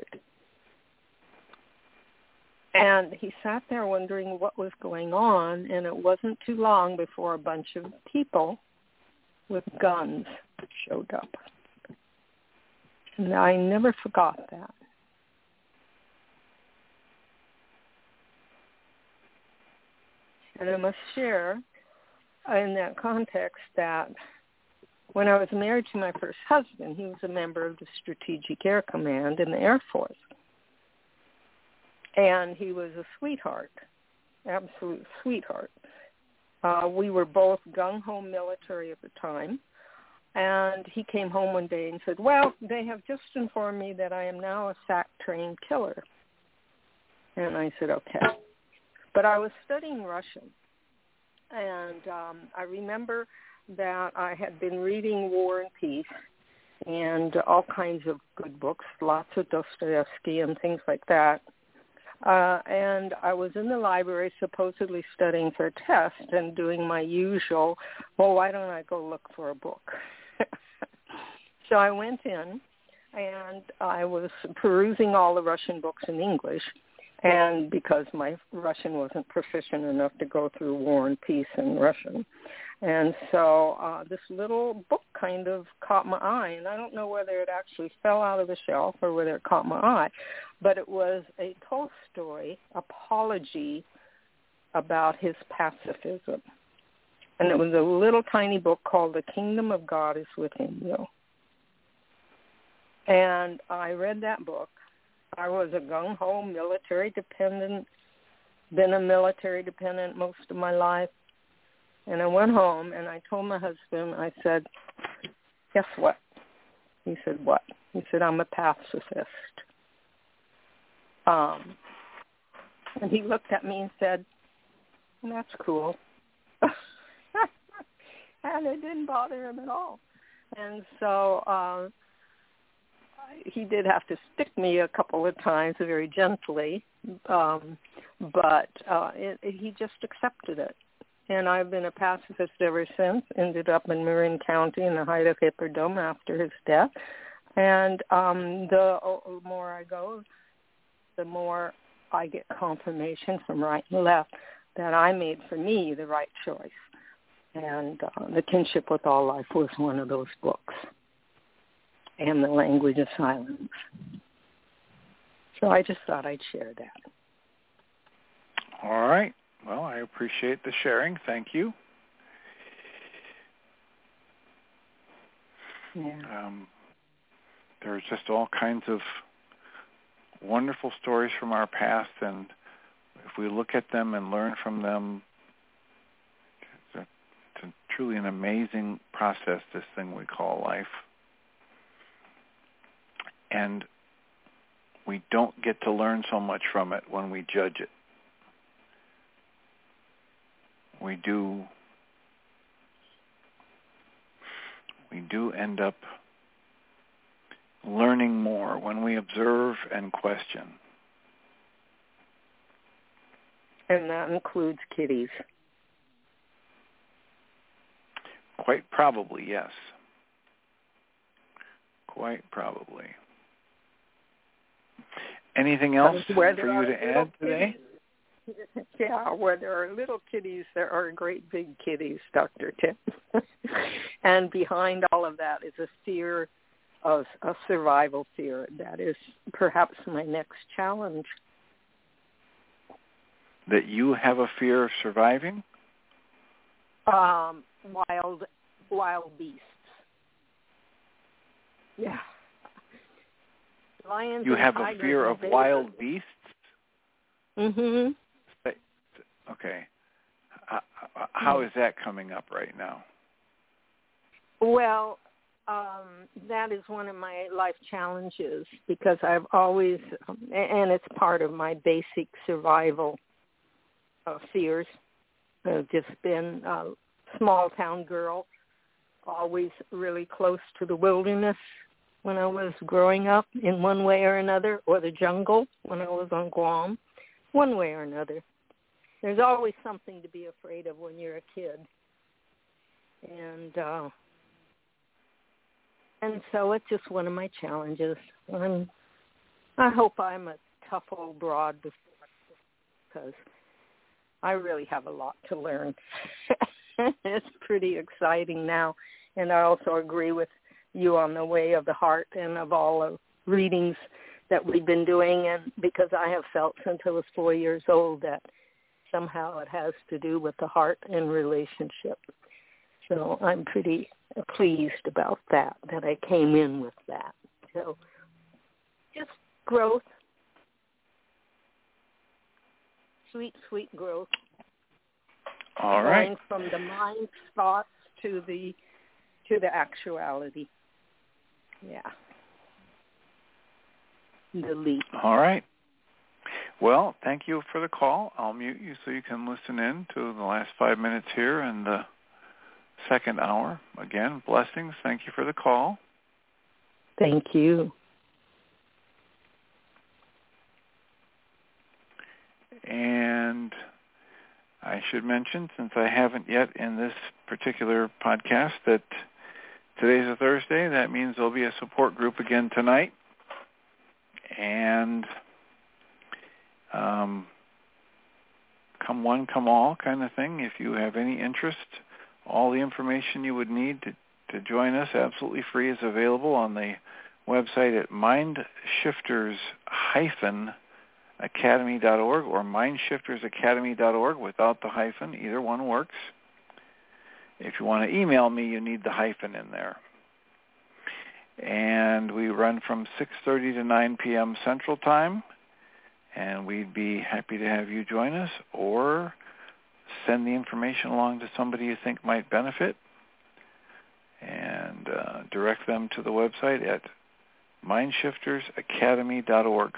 And he sat there wondering what was going on, and it wasn't too long before a bunch of people with guns showed up. And I never forgot that. And I must share in that context that when I was married to my first husband, he was a member of the Strategic Air Command in the Air Force. And he was a sweetheart, absolute sweetheart. Uh, we were both gung-ho military at the time. And he came home one day and said, well, they have just informed me that I am now a S A C-trained killer. And I said, okay. But I was studying Russian. And um, I remember that I had been reading War and Peace and all kinds of good books, lots of Dostoevsky and things like that. Uh, and I was in the library supposedly studying for a test and doing my usual, well, why don't I go look for a book? So I went in, and I was perusing all the Russian books in English. And because my Russian wasn't proficient enough to go through War and Peace in Russian. And so uh, this little book kind of caught my eye. And I don't know whether it actually fell out of the shelf or whether it caught my eye. But it was a Tolstoy apology about his pacifism. And it was a little tiny book called The Kingdom of God is Within You. And I read that book. I was a gung-ho military dependent, been a military dependent most of my life. And I went home and I told my husband, I said, guess what? He said, what? He said, I'm a pacifist. Um, and he looked at me and said, that's cool. And it didn't bother him at all. And so uh, he did have to stick me a couple of times very gently, um, but uh, it, it, he just accepted it. And I've been a pacifist ever since, ended up in Marin County in the height of Hippodrome after his death. And um, the oh, more I go, the more I get confirmation from right and left that I made, for me, the right choice. And uh, The Kinship with All Life was one of those books, and The Language of Silence. So I just thought I'd share that. All right. Well, I appreciate the sharing. Thank you. Yeah. Um, there's just all kinds of wonderful stories from our past, and if we look at them and learn from them, it's, a, it's a, truly an amazing process, this thing we call life. And we don't get to learn so much from it when we judge it. We do we do end up learning more when we observe and question. And that includes kitties. Quite probably, yes. Quite probably. Anything else for you to add today? Yeah, where there are little kitties, there are great big kitties, Doctor Tim. And behind all of that is a fear, of a survival fear. That is perhaps my next challenge. That you have a fear of surviving? Um, wild, wild beasts. Yeah. Lions you and have tigers a fear of and wild beasts? Mm-hmm. Okay. How is that coming up right now? Well, um, that is one of my life challenges because I've always, um, and it's part of my basic survival uh, fears. I've just been a small town girl, always really close to the wilderness when I was growing up in one way or another, or the jungle when I was on Guam, one way or another. There's always something to be afraid of when you're a kid. And uh, and so it's just one of my challenges. I'm, I hope I'm a tough old broad because I really have a lot to learn. It's pretty exciting now. And I also agree with you on the way of the heart and of all the readings that we've been doing. And because I have felt since I was four years old that somehow it has to do with the heart and relationship. So I'm pretty pleased about that, that I came in with that. So just growth, sweet, sweet growth. All right. Going from the mind's thoughts to the to the actuality. Yeah. The leap. All right. Well, thank you for the call. I'll mute you so you can listen in to the last five minutes here in the second hour. Again, blessings. Thank you for the call. Thank you. And I should mention, since I haven't yet in this particular podcast, that today's a Thursday. That means there'll be a support group again tonight. And um, come one, come all kind of thing. If you have any interest, all the information you would need to, to join us, absolutely free, is available on the website at mindshifters academy dot org or mindshifters academy dot org without the hyphen. Either one works. If you want to email me, you need the hyphen in there. And we run from six thirty to nine p.m. Central Time, and we'd be happy to have you join us or send the information along to somebody you think might benefit, and uh, direct them to the website at mindshifters academy dot org.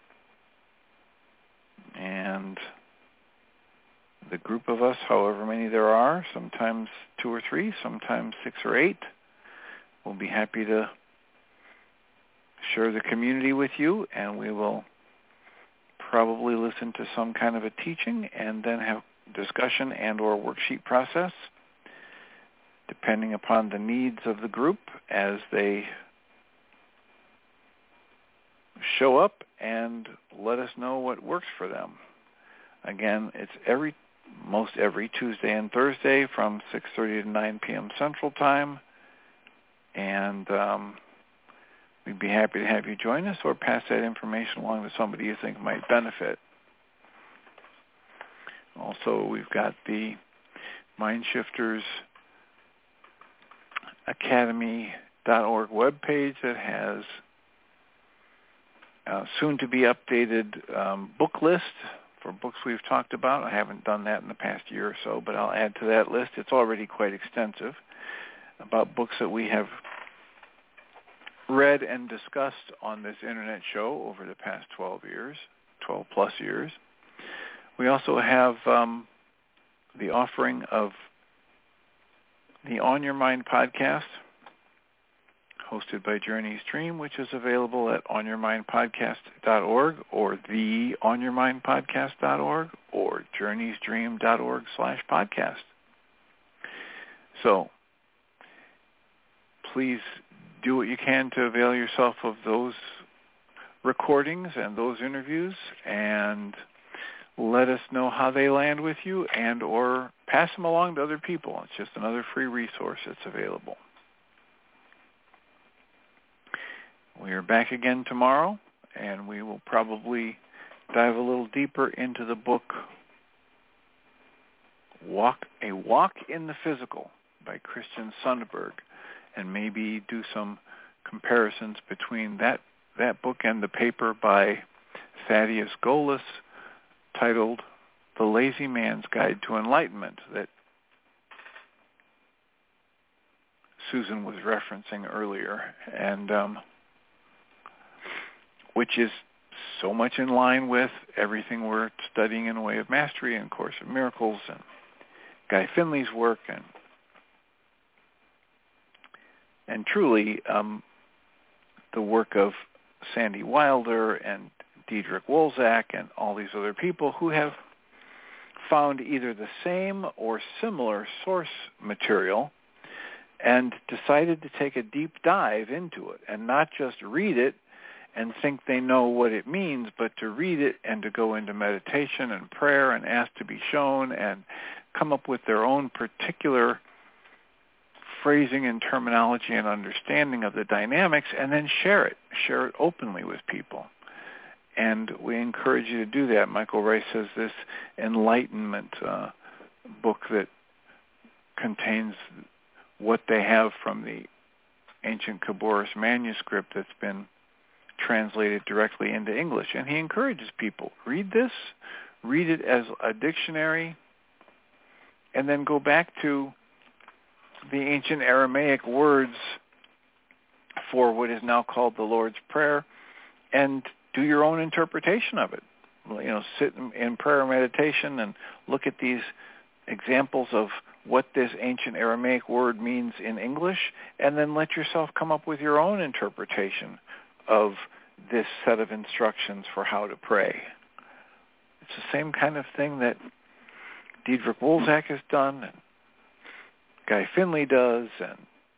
And the group of us, however many there are, sometimes two or three, sometimes six or eight, we'll be happy to share the community with you, and we will probably listen to some kind of a teaching and then have discussion and or worksheet process, depending upon the needs of the group as they show up and let us know what works for them. Again, it's every most every Tuesday and Thursday from six thirty to nine p.m. Central Time, and um, we'd be happy to have you join us or pass that information along to somebody you think might benefit. Also, we've got the Mindshifters academy dot org webpage that has uh, soon-to-be updated um, book list for books we've talked about. I haven't done that in the past year or so, but I'll add to that list. It's already quite extensive about books that we have read and discussed on this internet show over the past twelve years, twelve plus years. We also have um, the offering of the On Your Mind podcast, hosted by Journey's Dream, which is available at on your mind podcast dot org or the on your mind podcast dot org or journeys dream dot org slash podcast. So please do what you can to avail yourself of those recordings and those interviews, and let us know how they land with you and or pass them along to other people. It's just another free resource that's available. We are back again tomorrow, and we will probably dive a little deeper into the book Walk A Walk in the Physical by Christian Sundberg, and maybe do some comparisons between that, that book and the paper by Thaddeus Golas titled The Lazy Man's Guide to Enlightenment that Susan was referencing earlier, and um, which is so much in line with everything we're studying in the Way of Mastery and Course of Miracles and Guy Finley's work, and and truly um, the work of Sandy Wilder and Diederik Wolzak and all these other people who have found either the same or similar source material and decided to take a deep dive into it and not just read it and think they know what it means, but to read it and to go into meditation and prayer and ask to be shown and come up with their own particular phrasing and terminology and understanding of the dynamics, and then share it, share it openly with people. And we encourage you to do that. Michael Rice has this enlightenment uh, book that contains what they have from the ancient Khabouris manuscript that's been translated directly into English. And he encourages people, read this, read it as a dictionary, and then go back to the ancient Aramaic words for what is now called the Lord's Prayer and do your own interpretation of it. You know, sit in prayer meditation and look at these examples of what this ancient Aramaic word means in English, and then let yourself come up with your own interpretation of this set of instructions for how to pray. It's the same kind of thing that Diederik Wolzak has done, and Guy Finley does, and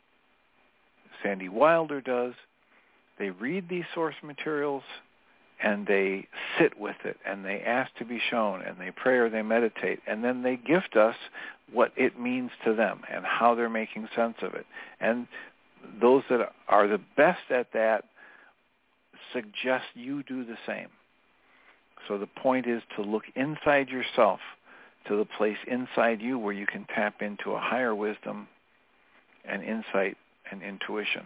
Sandy Wilder does. They read these source materials, and they sit with it, and they ask to be shown, and they pray or they meditate, and then they gift us what it means to them and how they're making sense of it. And those that are the best at that suggest you do the same. So the point is to look inside yourself, to the place inside you where you can tap into a higher wisdom and insight and intuition.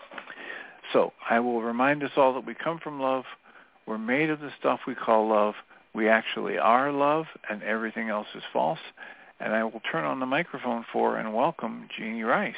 So I will remind us all that we come from love. We're made of the stuff we call love. We actually are love, and everything else is false. And I will turn on the microphone for and welcome Jeanie Rice.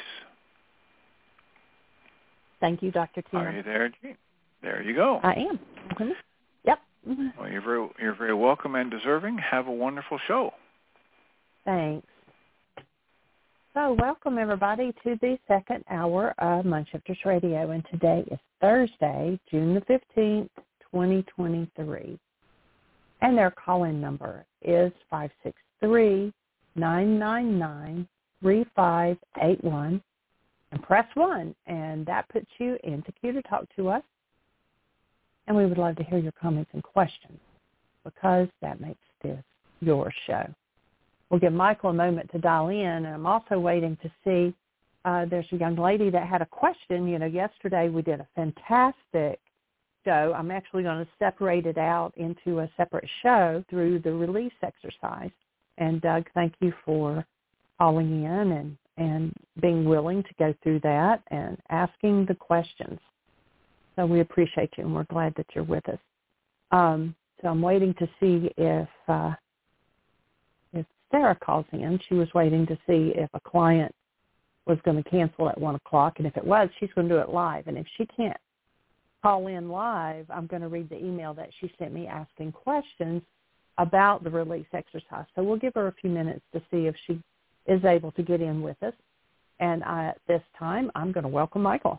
Thank you, Doctor Tim. Are you there, Jeanie? There you go. I am. Mm-hmm. Yep. Mm-hmm. Well, you're very, you're very welcome and deserving. Have a wonderful show. Thanks. So welcome, everybody, to the second hour of Mindshifters Radio. And today is Thursday, June the fifteenth, twenty twenty-three. And their call-in number is five six three, nine nine nine, three five eight one. And press one, and that puts you into queue to talk to us. And we would love to hear your comments and questions because that makes this your show. We'll give Michael a moment to dial in, and I'm also waiting to see, uh, there's a young lady that had a question. You know, yesterday we did a fantastic show. I'm actually going to separate it out into a separate show through the release exercise. And Doug, thank you for calling in and, and being willing to go through that and asking the questions. So we appreciate you, and we're glad that you're with us. Um, so I'm waiting to see if uh, if Sarah calls in. She was waiting to see if a client was going to cancel at one o'clock, and if it was, she's going to do it live. And if she can't call in live, I'm going to read the email that she sent me asking questions about the release exercise. So we'll give her a few minutes to see if she is able to get in with us. And I, at this time, I'm going to welcome Michael.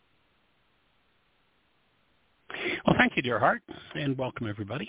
Well, thank you, dear heart, and welcome, everybody.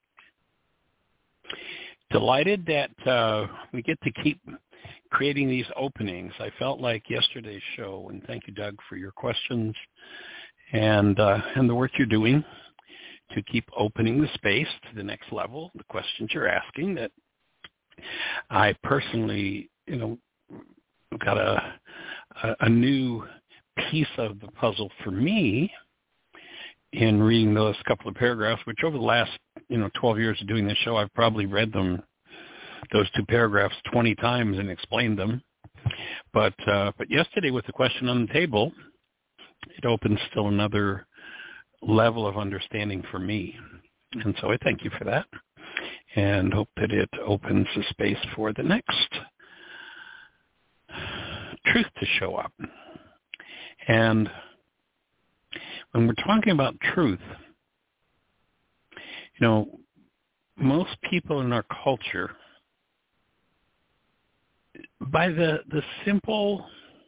Delighted that uh, we get to keep creating these openings. I felt like yesterday's show, and thank you, Doug, for your questions and uh, and the work you're doing to keep opening the space to the next level, the questions you're asking that I personally, you know, got a, a, a new piece of the puzzle for me in reading those couple of paragraphs, which over the last, you know, twelve years of doing this show, I've probably read them, those two paragraphs, twenty times and explained them. But uh, but yesterday with the question on the table, it opens still another level of understanding for me. And so I thank you for that and hope that it opens the space for the next truth to show up. And when we're talking about truth, you know, most people in our culture, by the, the simple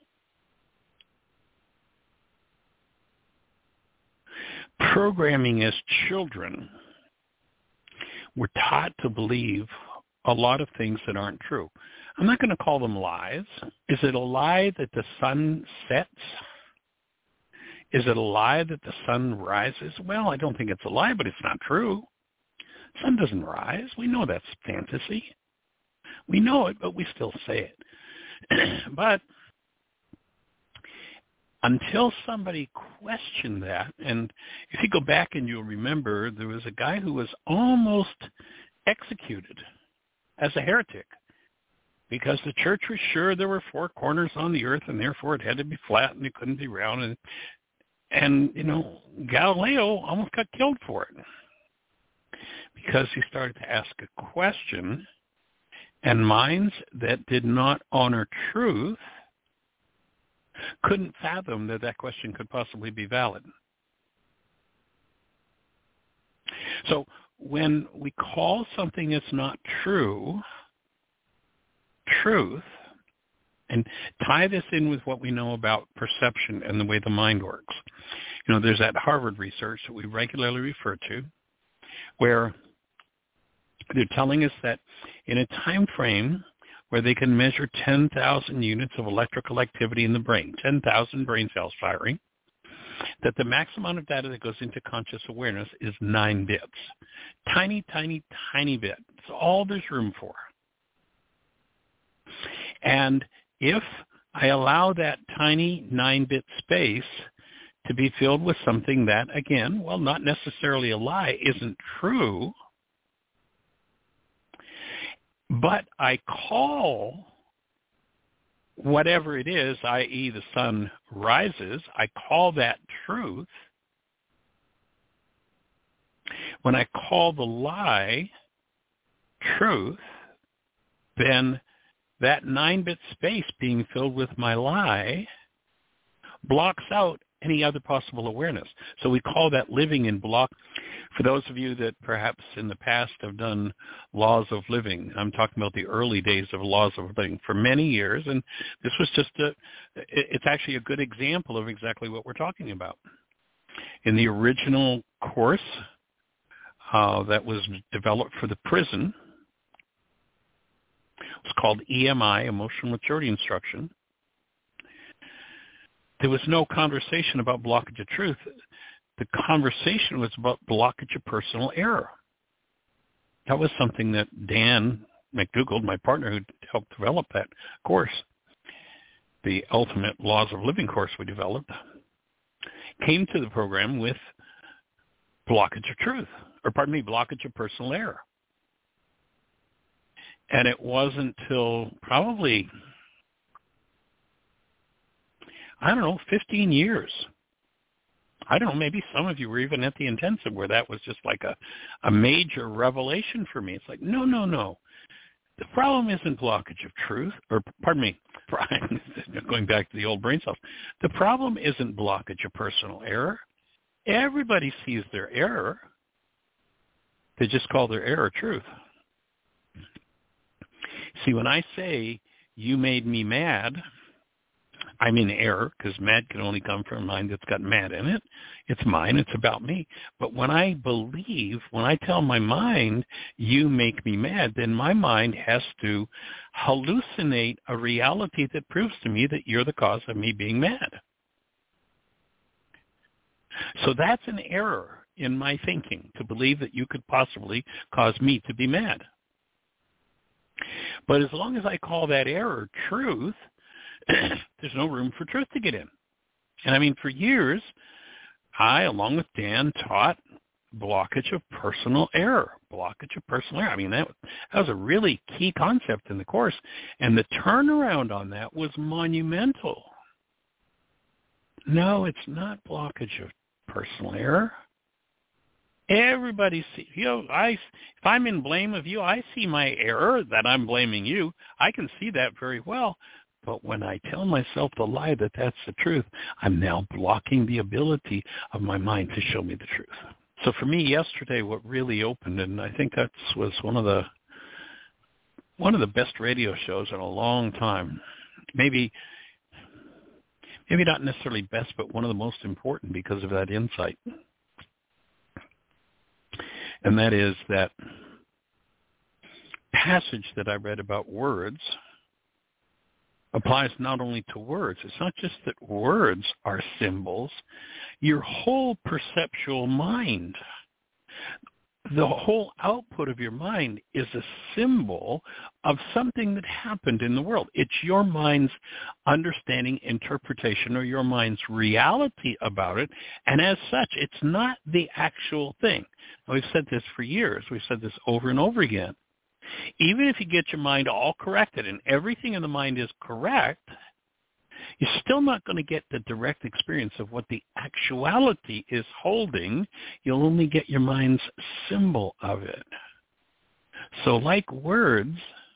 programming as children, we're taught to believe a lot of things that aren't true. I'm not going to call them lies. Is it a lie that the sun sets? Is it a lie that the sun rises? Well, I don't think it's a lie, but it's not true. The sun doesn't rise. We know that's fantasy. We know it, but we still say it. But until somebody questioned that, and if you go back and you'll remember, there was a guy who was almost executed as a heretic because the church was sure there were four corners on the earth and therefore it had to be flat and it couldn't be round. And, and you know, Galileo almost got killed for it because he started to ask a question, and minds that did not honor truth couldn't fathom that that question could possibly be valid. So when we call something that's not true, truth, and tie this in with what we know about perception and the way the mind works. You know, there's that Harvard research that we regularly refer to where they're telling us that in a time frame where they can measure ten thousand units of electrical activity in the brain, ten thousand brain cells firing, that the max amount of data that goes into conscious awareness is nine bits. Tiny, tiny, tiny bit. It's all there's room for. And if I allow that tiny nine-bit space to be filled with something that, again, well, not necessarily a lie, isn't true, but I call whatever it is, that is the sun rises, I call that truth. When I call the lie truth, then that nine-bit space being filled with my lie blocks out any other possible awareness. So we call that living in block. For those of you that perhaps in the past have done laws of living, I'm talking about the early days of laws of living for many years, and this was just a, it's actually a good example of exactly what we're talking about. In the original course uh, that was developed for the prison, it was called E M I, Emotional Maturity Instruction. There was no conversation about blockage of truth. The conversation was about blockage of personal error. That was something that Dan McDougald, my partner who helped develop that course, the Ultimate Laws of Living course we developed, came to the program with blockage of truth, or pardon me, blockage of personal error. And it wasn't until probably, I don't know, fifteen years. I don't know, maybe some of you were even at the intensive where that was just like a, a major revelation for me. It's like, no, no, no. The problem isn't blockage of truth, or pardon me, going back to the old brain cells. The problem isn't blockage of personal error. Everybody sees their error. They just call their error truth. See, when I say, you made me mad, I'm in error because mad can only come from a mind that's got mad in it. It's mine. It's about me. But when I believe, when I tell my mind, you make me mad, then my mind has to hallucinate a reality that proves to me that you're the cause of me being mad. So that's an error. in my thinking to believe that you could possibly cause me to be mad. But as long as I call that error truth, there's no room for truth to get in. And I mean, for years, I, along with Dan, taught blockage of personal error, blockage of personal error. I mean, that, that was a really key concept in the course. And the turnaround on that was monumental. No, it's not blockage of personal error. Everybody see, you know, I, if I'm in blame of you, I see my error that I'm blaming you. I can see that very well. But when I tell myself the lie that that's the truth, I'm now blocking the ability of my mind to show me the truth. So for me, yesterday, what really opened, and I think that was one of the one of the best radio shows in a long time. Maybe, maybe not necessarily best, but one of the most important because of that insight. And that is that passage that I read about words applies not only to words. It's not just that words are symbols. Your whole perceptual mind, the whole output of your mind is a symbol of something that happened in the world. It's your mind's understanding, interpretation, or your mind's reality about it. And as such, it's not the actual thing. Now, we've said this for years. We've said this over and over again. Even if you get your mind all corrected and everything in the mind is correct, you're still not going to get the direct experience of what the actuality is holding. You'll only get your mind's symbol of it. So like words,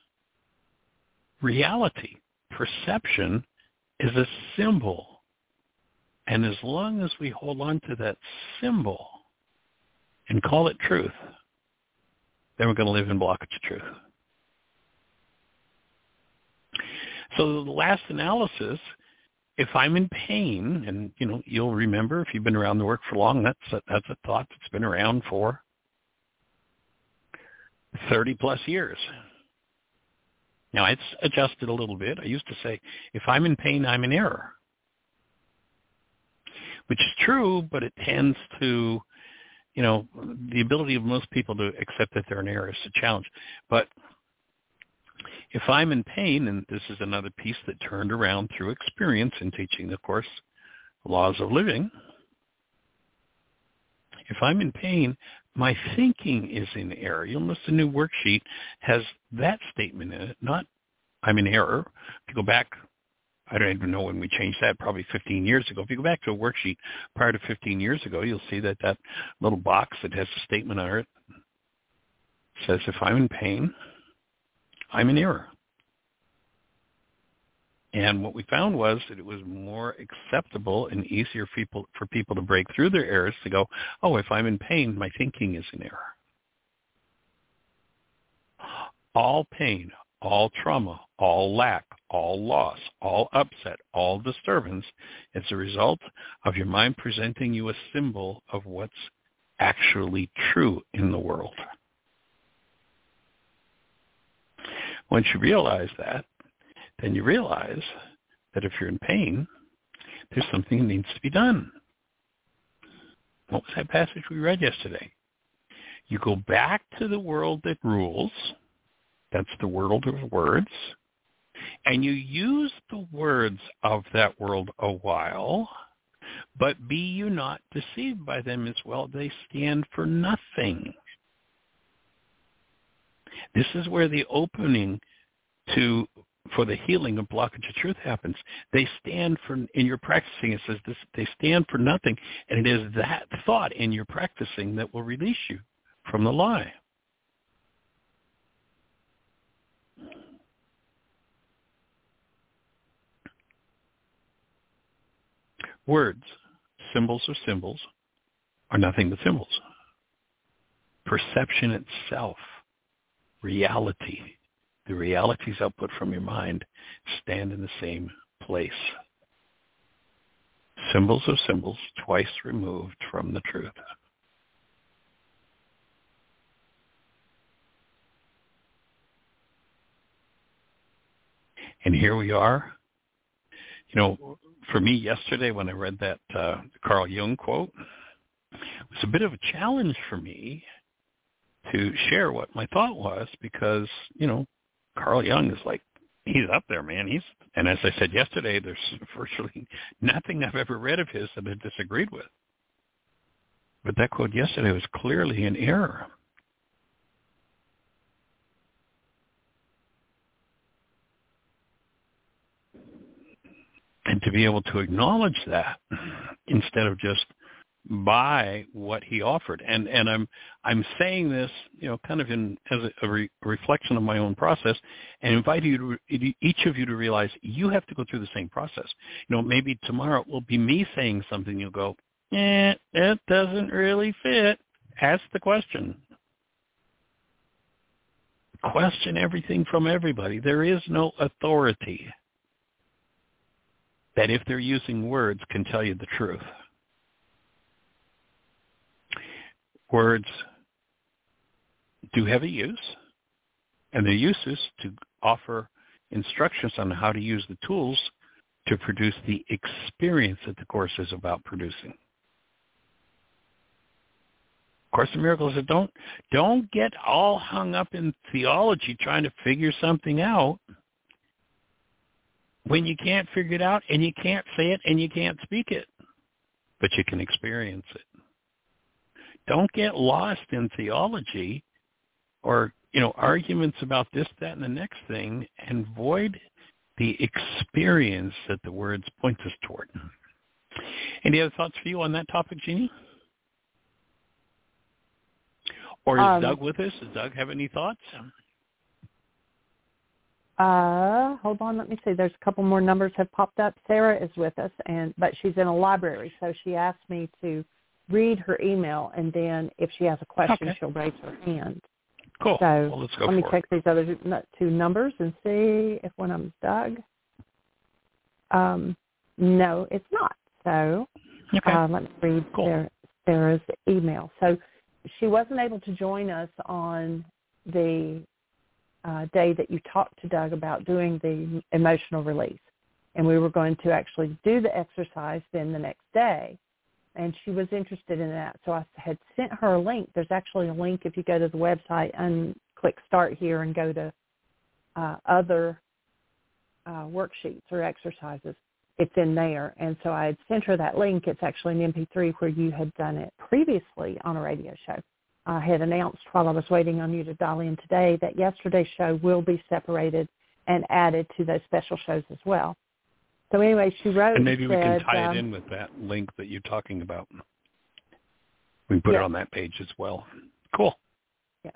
reality, perception is a symbol. And as long as we hold on to that symbol and call it truth, then we're going to live in blockage of truth. So the last analysis, if I'm in pain, and you know, you'll remember if you've been around the work for long, that's a, that's a thought that's been around for thirty plus years. Now it's adjusted a little bit. I used to say, if I'm in pain, I'm in error, which is true, but it tends to, you know, the ability of most people to accept that they're in error is a challenge. But if I'm in pain, and this is another piece that turned around through experience in teaching, of course, laws of living. If I'm in pain, my thinking is in error. You'll notice the new worksheet has that statement in it, not I'm in error. If you go back, I don't even know when we changed that, probably fifteen years ago. If you go back to a worksheet prior to fifteen years ago, you'll see that that little box that has a statement on it says, if I'm in pain, I'm in error. And what we found was that it was more acceptable and easier for people, for people to break through their errors to go, oh, if I'm in pain, my thinking is in error. All pain, all trauma, all lack, all loss, all upset, all disturbance is a result of your mind presenting you a symbol of what's actually true in the world. Once you realize that, then you realize that if you're in pain, there's something that needs to be done. What was that passage we read yesterday? You go back to the world that rules. That's the world of words. And you use the words of that world a while, but be you not deceived by them as well. They stand for nothing. This is where the opening to for the healing of blockage of truth happens. They stand for, in your practicing, it says this, they stand for nothing, and it is that thought in your practicing that will release you from the lie. Words, symbols or symbols, are nothing but symbols. Perception itself, reality, the realities output from your mind stand in the same place. Symbols are symbols twice removed from the truth. And here we are. You know, for me yesterday when I read that uh, Carl Jung quote, it was a bit of a challenge for me to share what my thought was because, you know, Carl Jung is like, he's up there, man. He's, and as I said yesterday, there's virtually nothing I've ever read of his that I disagreed with. But that quote yesterday was clearly an error. And to be able to acknowledge that instead of just buy what he offered. And and I'm I'm saying this, you know, kind of in as a, a, re, a reflection of my own process, and invite you to, each of you to realize you have to go through the same process. You know, maybe tomorrow it will be me saying something. You'll go, eh, it doesn't really fit. Ask the question. Question everything from everybody. There is no authority that, if they're using words, can tell you the truth. Words do have a use, and their use is to offer instructions on how to use the tools to produce the experience that the Course is about producing. Course in Miracles said, don't, don't get all hung up in theology trying to figure something out when you can't figure it out and you can't say it and you can't speak it, but you can experience it. Don't get lost in theology or, you know, arguments about this, that, and the next thing, and void the experience that the words point us toward. Any other thoughts for you on that topic, Jeannie? Or is um, Doug with us? Does Doug have any thoughts? Uh, hold on, let me see. There's a couple more numbers have popped up. Sarah is with us, and but she's in a library, so she asked me to read her email, and then if she has a question, okay. she'll raise her hand. Cool. So well, let's go let me for check it. these other two numbers and see if one of them's Doug. Um, no, it's not. So okay. uh, let me read cool. Sarah, Sarah's email. So she wasn't able to join us on the uh, day that you talked to Doug about doing the emotional release. And we were going to actually do the exercise then the next day. And she was interested in that. So I had sent her a link. There's actually a link if you go to the website and click Start Here and go to uh, other uh, worksheets or exercises. It's in there. And so I had sent her that link. It's actually an M P three where you had done it previously on a radio show. I had announced while I was waiting on you to dial in today that yesterday's show will be separated and added to those special shows as well. So anyway, she wrote and maybe and we said, can tie um, it in with that link that you're talking about. We can put yes. it on that page as well. Cool. Yeah.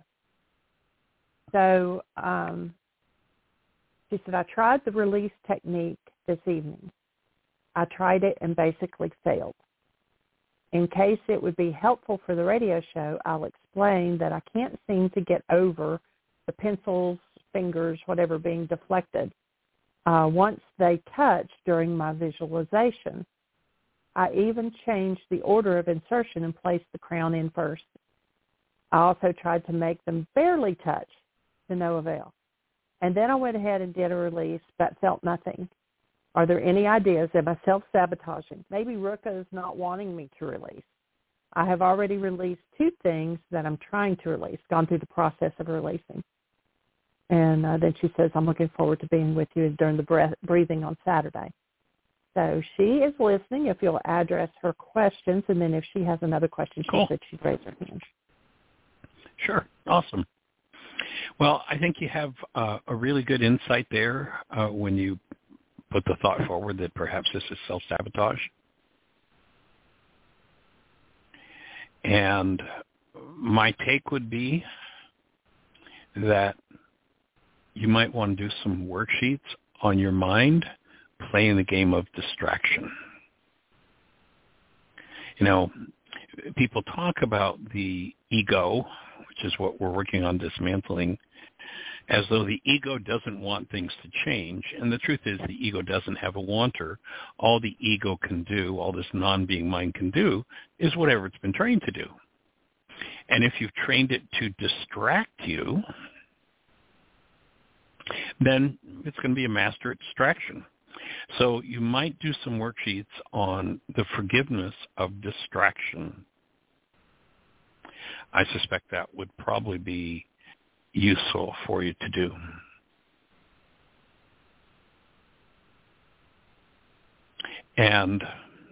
So um, she said, I tried the release technique this evening. I tried it and basically failed. In case it would be helpful for the radio show, I'll explain that I can't seem to get over the pencils, fingers, whatever being deflected. Uh, once they touch during my visualization. I even changed the order of insertion and placed the crown in first. I also tried to make them barely touch to no avail. And then I went ahead and did a release, but felt nothing. Are there any ideas? Am I self-sabotaging? Maybe Ruka is not wanting me to release. I have already released two things that I'm trying to release, gone through the process of releasing. And uh, then she says, I'm looking forward to being with you during the breath, breathing on Saturday. So she is listening. If you'll address her questions, and then if she has another question, she cool. said she'd raise her hand. Sure. Awesome. Well, I think you have uh, a really good insight there uh, when you put the thought forward that perhaps this is self-sabotage. And my take would be that you might want to do some worksheets on your mind, playing the game of distraction. You know, people talk about the ego, which is what we're working on dismantling, as though the ego doesn't want things to change. And the truth is the ego doesn't have a wanter. All the ego can do, all this non-being mind can do, is whatever it's been trained to do. And if you've trained it to distract you, then it's going to be a master at distraction. So you might do some worksheets on the forgiveness of distraction I suspect that would probably be useful for you to do. And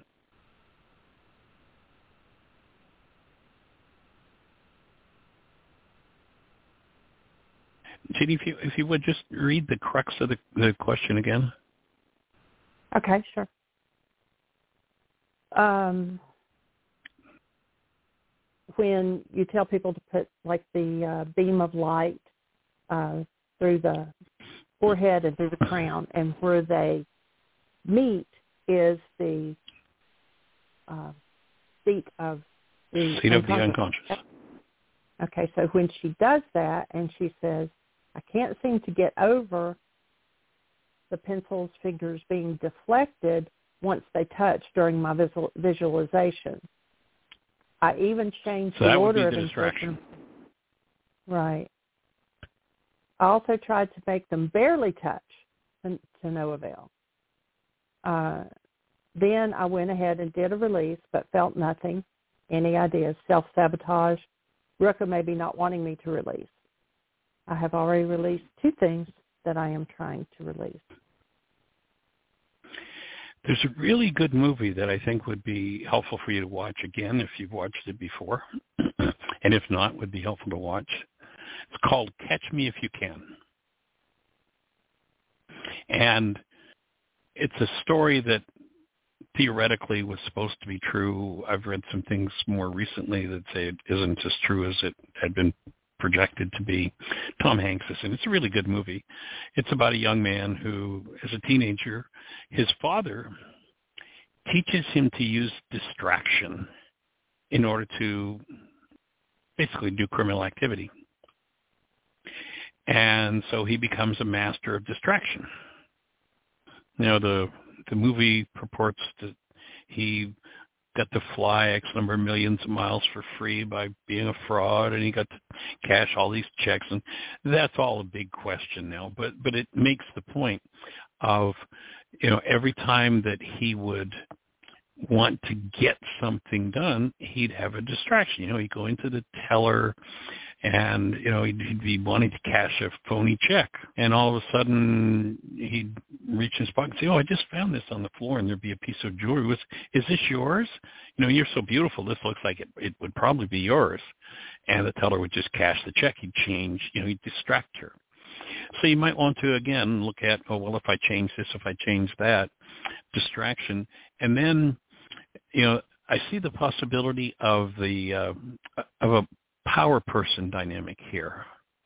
Jeannie, if you, if you would just read the crux of the, the question again. Okay, sure. Um, when you tell people to put like the uh, beam of light uh, through the forehead and through the crown, and where they meet is the uh, seat of the seat of the unconscious. Okay, so when she does that and she says, I can't seem to get over the pencil's fingers being deflected once they touch during my visual, visualization. I even changed so the that order would be of the distraction. insertion. Right. I also tried to make them barely touch, to, to no avail. Uh, then I went ahead and did a release, but felt nothing. Any ideas? Self-sabotage. Ruka maybe not wanting me to release. I have already released two things that I am trying to release. There's a really good movie that I think would be helpful for you to watch again if you've watched it before, and if not, would be helpful to watch. It's called Catch Me If You Can. And it's a story that theoretically was supposed to be true. I've read some things more recently that say it isn't as true as it had been projected to be. Tom Hanks is in it. It's a really good movie. It's about a young man who, as a teenager, his father teaches him to use distraction in order to basically do criminal activity. And so he becomes a master of distraction. You know, the the movie purports that he got to fly X number of millions of miles for free by being a fraud, and he got to cash all these checks, and that's all a big question now. But but it makes the point of, you know, every time that he would want to get something done, he'd have a distraction. You know, he'd go into the teller, and, you know, he'd, he'd be wanting to cash a phony check. And all of a sudden, he'd reach in his pocket and say, oh, I just found this on the floor, and there'd be a piece of jewelry. Was, is this yours? You know, you're so beautiful. This looks like it, it would probably be yours. And the teller would just cash the check. He'd change, you know, he'd distract her. So you might want to, again, look at, oh, well, if I change this, if I change that, distraction. And then, you know, I see the possibility of the uh, of a power person dynamic here.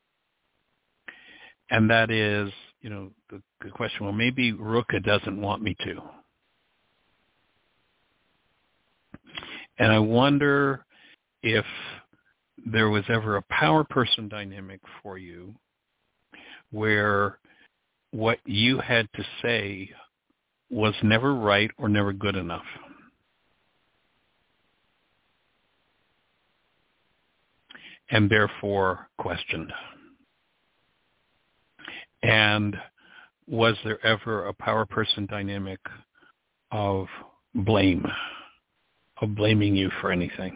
And that is, you know, the, the question, well, maybe Ruka doesn't want me to. And I wonder if there was ever a power person dynamic for you where what you had to say was never right or never good enough. And therefore questioned. And was there ever a power person dynamic of blame, of blaming you for anything?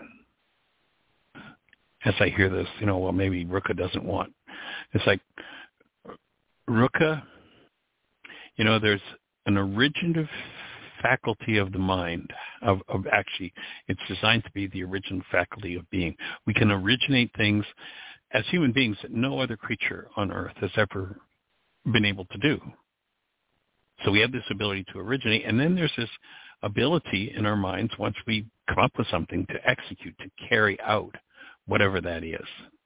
As I hear this, you know, well, maybe Ruka doesn't want. It's like, Ruka, you know, there's an originative faculty of the mind, of, of actually, it's designed to be the original faculty of being. We can originate things as human beings that no other creature on earth has ever been able to do. So we have this ability to originate, and then there's this ability in our minds, once we come up with something, to execute, to carry out whatever that is.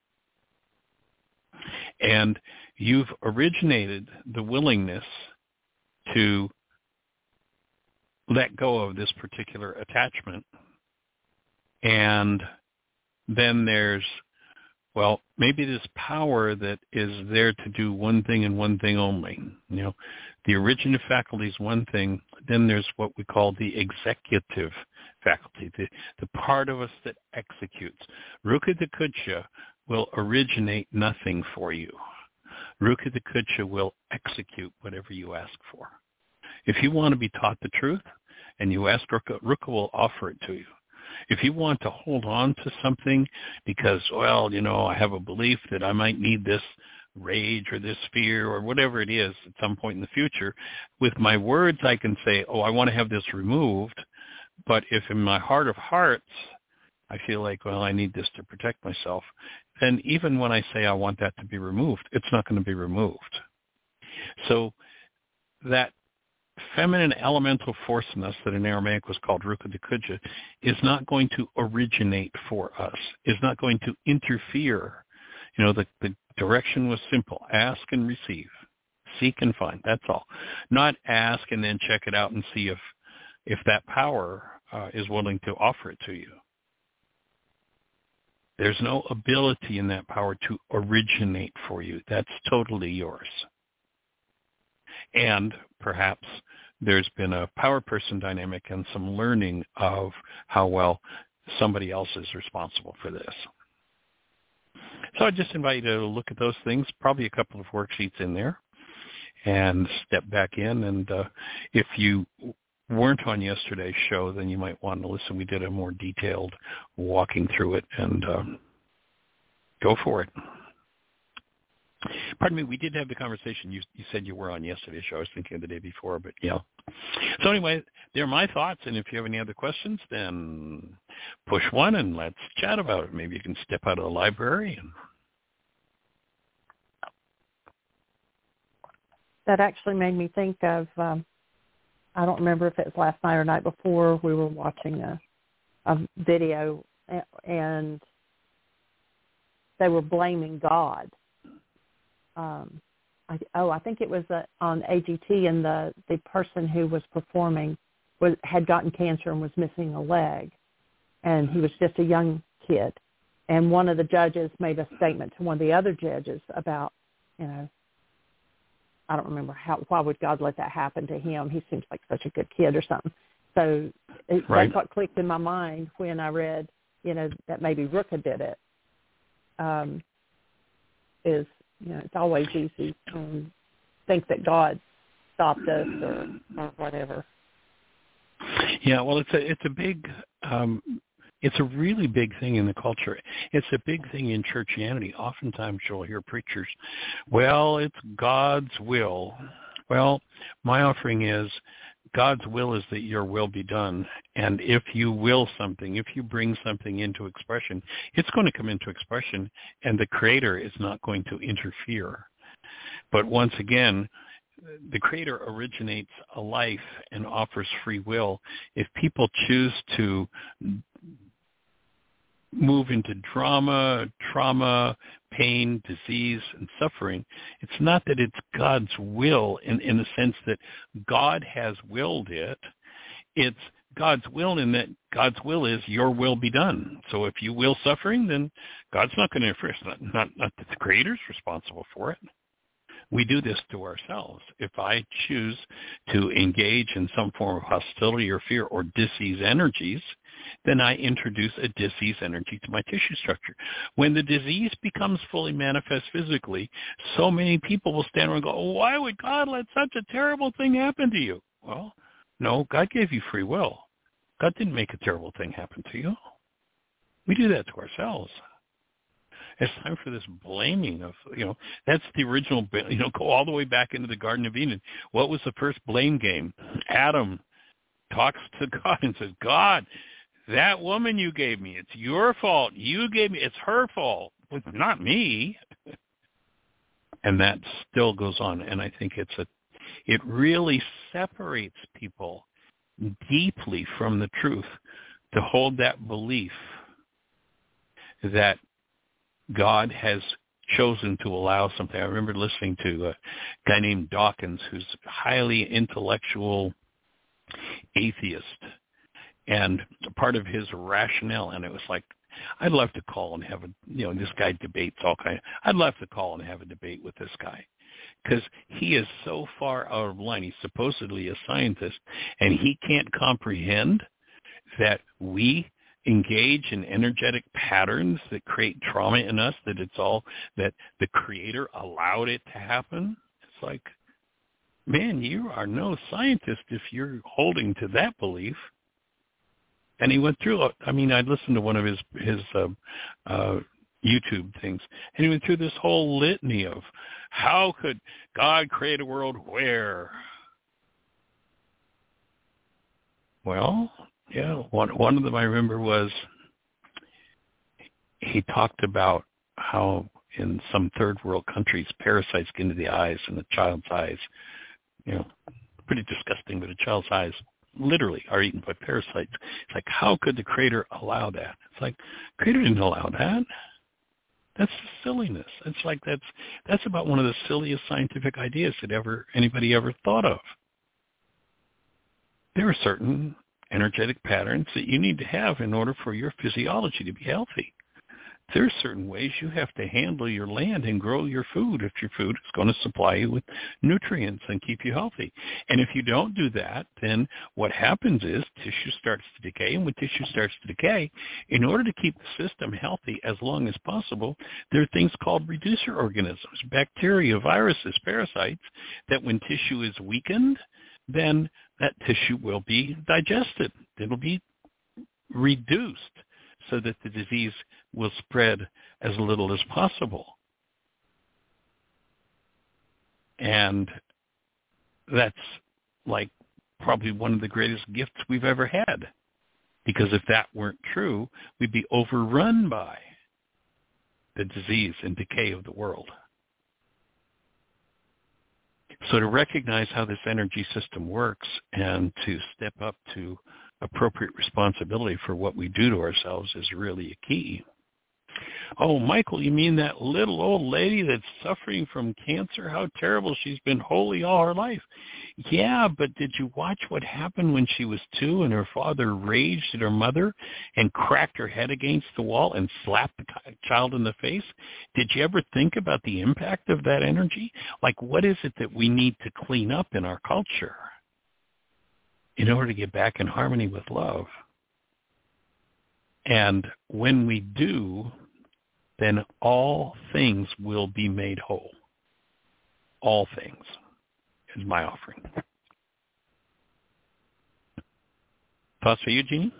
And you've originated the willingness to let go of this particular attachment. And then there's, well, maybe this power that is there to do one thing and one thing only. You know, the originative faculty is one thing. Then there's what we call the executive faculty, the, the part of us that executes. Ruka the Kudsha will originate nothing for you. Ruka the Kudsha will execute whatever you ask for. If you want to be taught the truth and you ask Ruka, Ruka will offer it to you. If you want to hold on to something because, well, you know, I have a belief that I might need this rage or this fear or whatever it is at some point in the future, with my words I can say, oh, I want to have this removed. But if in my heart of hearts I feel like, well, I need this to protect myself, then even when I say I want that to be removed, it's not going to be removed. So that feminine elemental force in us that in Aramaic was called Ruka Dekuja is not going to originate for us, is not going to interfere. You know, the, the direction was simple. Ask and receive. Seek and find. That's all. Not ask and then check it out and see if, if that power uh, is willing to offer it to you. There's no ability in that power to originate for you. That's totally yours. And perhaps there's been a power person dynamic and some learning of how well somebody else is responsible for this. So I just invite you to look at those things, probably a couple of worksheets in there, and step back in. And uh, if you weren't on yesterday's show, then you might want to listen. We did a more detailed walking through it, and um, go for it. Pardon me, we did have the conversation. You, you said you were on yesterday's show. I was thinking of the day before, but yeah. So anyway, they're my thoughts, and if you have any other questions, then push one and let's chat about it. Maybe you can step out of the library. And that actually made me think of, um, I don't remember if it was last night or night before, we were watching a, a video, and they were blaming God. Um, I, oh, I think it was uh, on A G T, and the, the person who was performing was had gotten cancer and was missing a leg, and he was just a young kid. And one of the judges made a statement to one of the other judges about, you know, I don't remember how, why would God let that happen to him? He seems like such a good kid or something. So it, right. That's what clicked in my mind when I read, you know, that maybe Ruka did it. Um, is, you know, it's always easy to think that God stopped us or, or whatever. Yeah, well, it's a it's a big, um, it's a really big thing in the culture. It's a big thing in churchianity. Oftentimes you'll hear preachers, well, it's God's will. Well, my offering is God's will is that your will be done. And if you will something, if you bring something into expression, it's going to come into expression, and the Creator is not going to interfere. But once again, the Creator originates a life and offers free will. If people choose to move into drama, trauma, pain, disease, and suffering, it's not that it's God's will in, in the sense that God has willed it. It's God's will in that God's will is your will be done. So if you will suffering, then God's not going to interfere. It's not, not, not that the Creator's responsible for it. We do this to ourselves. If I choose to engage in some form of hostility or fear or disease energies, then I introduce a disease energy to my tissue structure. When the disease becomes fully manifest physically, so many people will stand around and go, oh, why would God let such a terrible thing happen to you? Well, no, God gave you free will. God didn't make a terrible thing happen to you. We do that to ourselves. It's time for this blaming of, you know, that's the original, you know, go all the way back into the Garden of Eden. What was the first blame game? Adam talks to God and says, God, that woman you gave me, it's your fault. You gave me, it's her fault. It's not me. And that still goes on. And I think it's a, it really separates people deeply from the truth to hold that belief that God has chosen to allow something. I remember listening to a guy named Dawkins, who's a highly intellectual atheist, and part of his rationale, and it was like, I'd love to call and have a, you know, this guy debates all kind of, I'd love to call and have a debate with this guy, because he is so far out of line. He's supposedly a scientist, and he can't comprehend that we engage in energetic patterns that create trauma in us, that it's all that the Creator allowed it to happen. It's like, man, you are no scientist if you're holding to that belief. And he went through, I mean, I listened to one of his, his uh, uh, YouTube things, and he went through this whole litany of how could God create a world where? Well, yeah, one, one of them I remember was he talked about how in some third world countries, parasites get into the eyes and the child's eyes, you know, pretty disgusting, but a child's eyes literally are eaten by parasites. It's like, how could the Creator allow that? It's like, Creator didn't allow that. That's silliness. It's like that's that's about one of the silliest scientific ideas that ever anybody ever thought of. There are certain energetic patterns that you need to have in order for your physiology to be healthy. There are certain ways you have to handle your land and grow your food if your food is going to supply you with nutrients and keep you healthy. And if you don't do that, then what happens is tissue starts to decay. And when tissue starts to decay, in order to keep the system healthy as long as possible, there are things called reducer organisms, bacteria, viruses, parasites, that when tissue is weakened, then that tissue will be digested. It'll be reduced so that the disease will spread as little as possible. And that's like probably one of the greatest gifts we've ever had. Because if that weren't true, we'd be overrun by the disease and decay of the world. So to recognize how this energy system works and to step up to appropriate responsibility for what we do to ourselves is really a key. Oh, Michael, you mean that little old lady that's suffering from cancer? How terrible. She's been holy all her life. Yeah, but did you watch what happened when she was two and her father raged at her mother and cracked her head against the wall and slapped the child in the face? Did you ever think about the impact of that energy? Like, what is it that we need to clean up in our culture in order to get back in harmony with love? And when we do, then all things will be made whole. All things is my offering. Thoughts for you, Jeannie?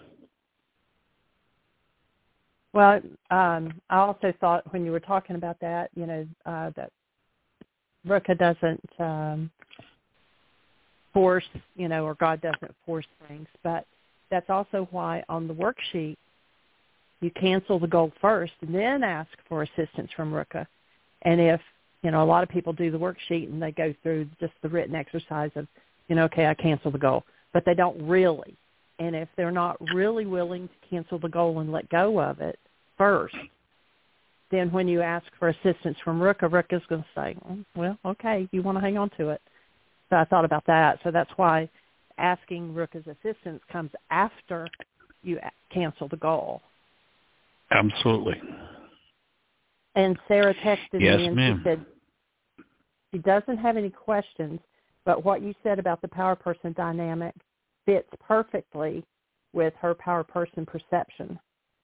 Well, um, I also thought when you were talking about that, you know, uh, that Ruka doesn't um, force, you know, or God doesn't force things, but that's also why on the worksheet, you cancel the goal first and then ask for assistance from Ruka. And if, you know, a lot of people do the worksheet and they go through just the written exercise of, you know, okay, I cancel the goal, but they don't really. And if they're not really willing to cancel the goal and let go of it first, then when you ask for assistance from Ruka, Ruka's going to say, well, okay, you want to hang on to it. So I thought about that. So that's why asking Ruka's assistance comes after you cancel the goal. Absolutely. And Sarah texted yes, me and ma'am. she said she doesn't have any questions, but what you said about the power person dynamic fits perfectly with her power person perception.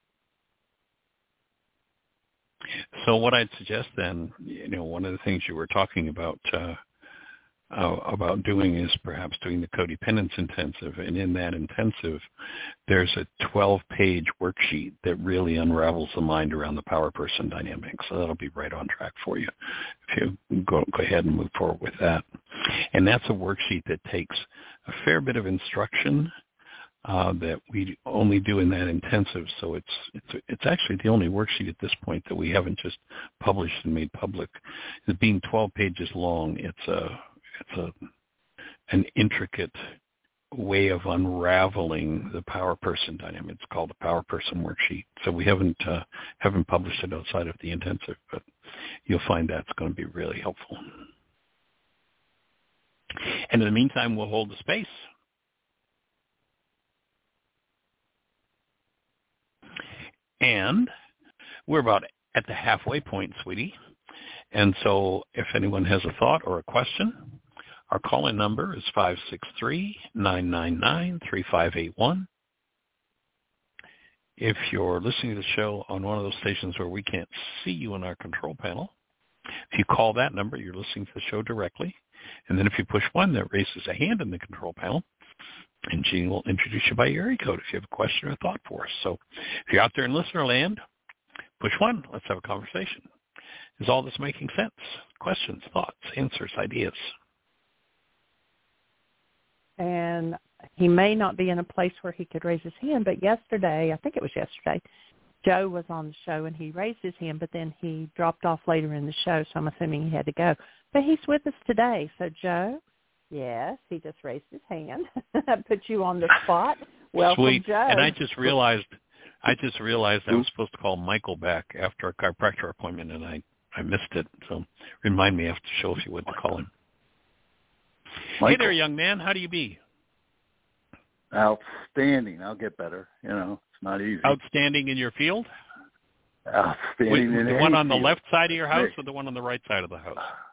So what I'd suggest then, you know, one of the things you were talking about uh, uh, about doing is perhaps doing the codependence intensive. And in that intensive, there's a twelve-page worksheet that really unravels the mind around the power person dynamic. So that'll be right on track for you if you go, go ahead and move forward with that. And that's a worksheet that takes a fair bit of instruction uh, that we only do in that intensive. So it's, it's, it's actually the only worksheet at this point that we haven't just published and made public. It being twelve pages long, it's a It's a, an intricate way of unraveling the power person dynamic. It's called the Power Person Worksheet. So we haven't uh, haven't published it outside of the intensive, but you'll find that's going to be really helpful. And in the meantime, we'll hold the space. And we're about at the halfway point, sweetie. And so if anyone has a thought or a question, our call-in number is five six three, nine nine nine, three five eight one. If you're listening to the show on one of those stations where we can't see you in our control panel, if you call that number, you're listening to the show directly. And then if you push one, that raises a hand in the control panel. And Jeannie will introduce you by your area code if you have a question or a thought for us. So if you're out there in listener land, push one. Let's have a conversation. Is all this making sense? Questions, thoughts, answers, ideas. And he may not be in a place where he could raise his hand, but yesterday, I think it was yesterday, Joe was on the show and he raised his hand, but then he dropped off later in the show, so I'm assuming he had to go. But he's with us today. So, Joe, yes, he just raised his hand. I put you on the spot. Welcome, Sweet. Joe. And I just realized I just realized I was supposed to call Michael back after a chiropractor appointment, and I, I missed it. So remind me after the show if you would to call him. Michael. Hey there, young man. How do you be? Outstanding. I'll get better. You know, it's not easy. Outstanding in your field? Outstanding Wait, in the any one on the field. left side of your house or the one on the right side of the house?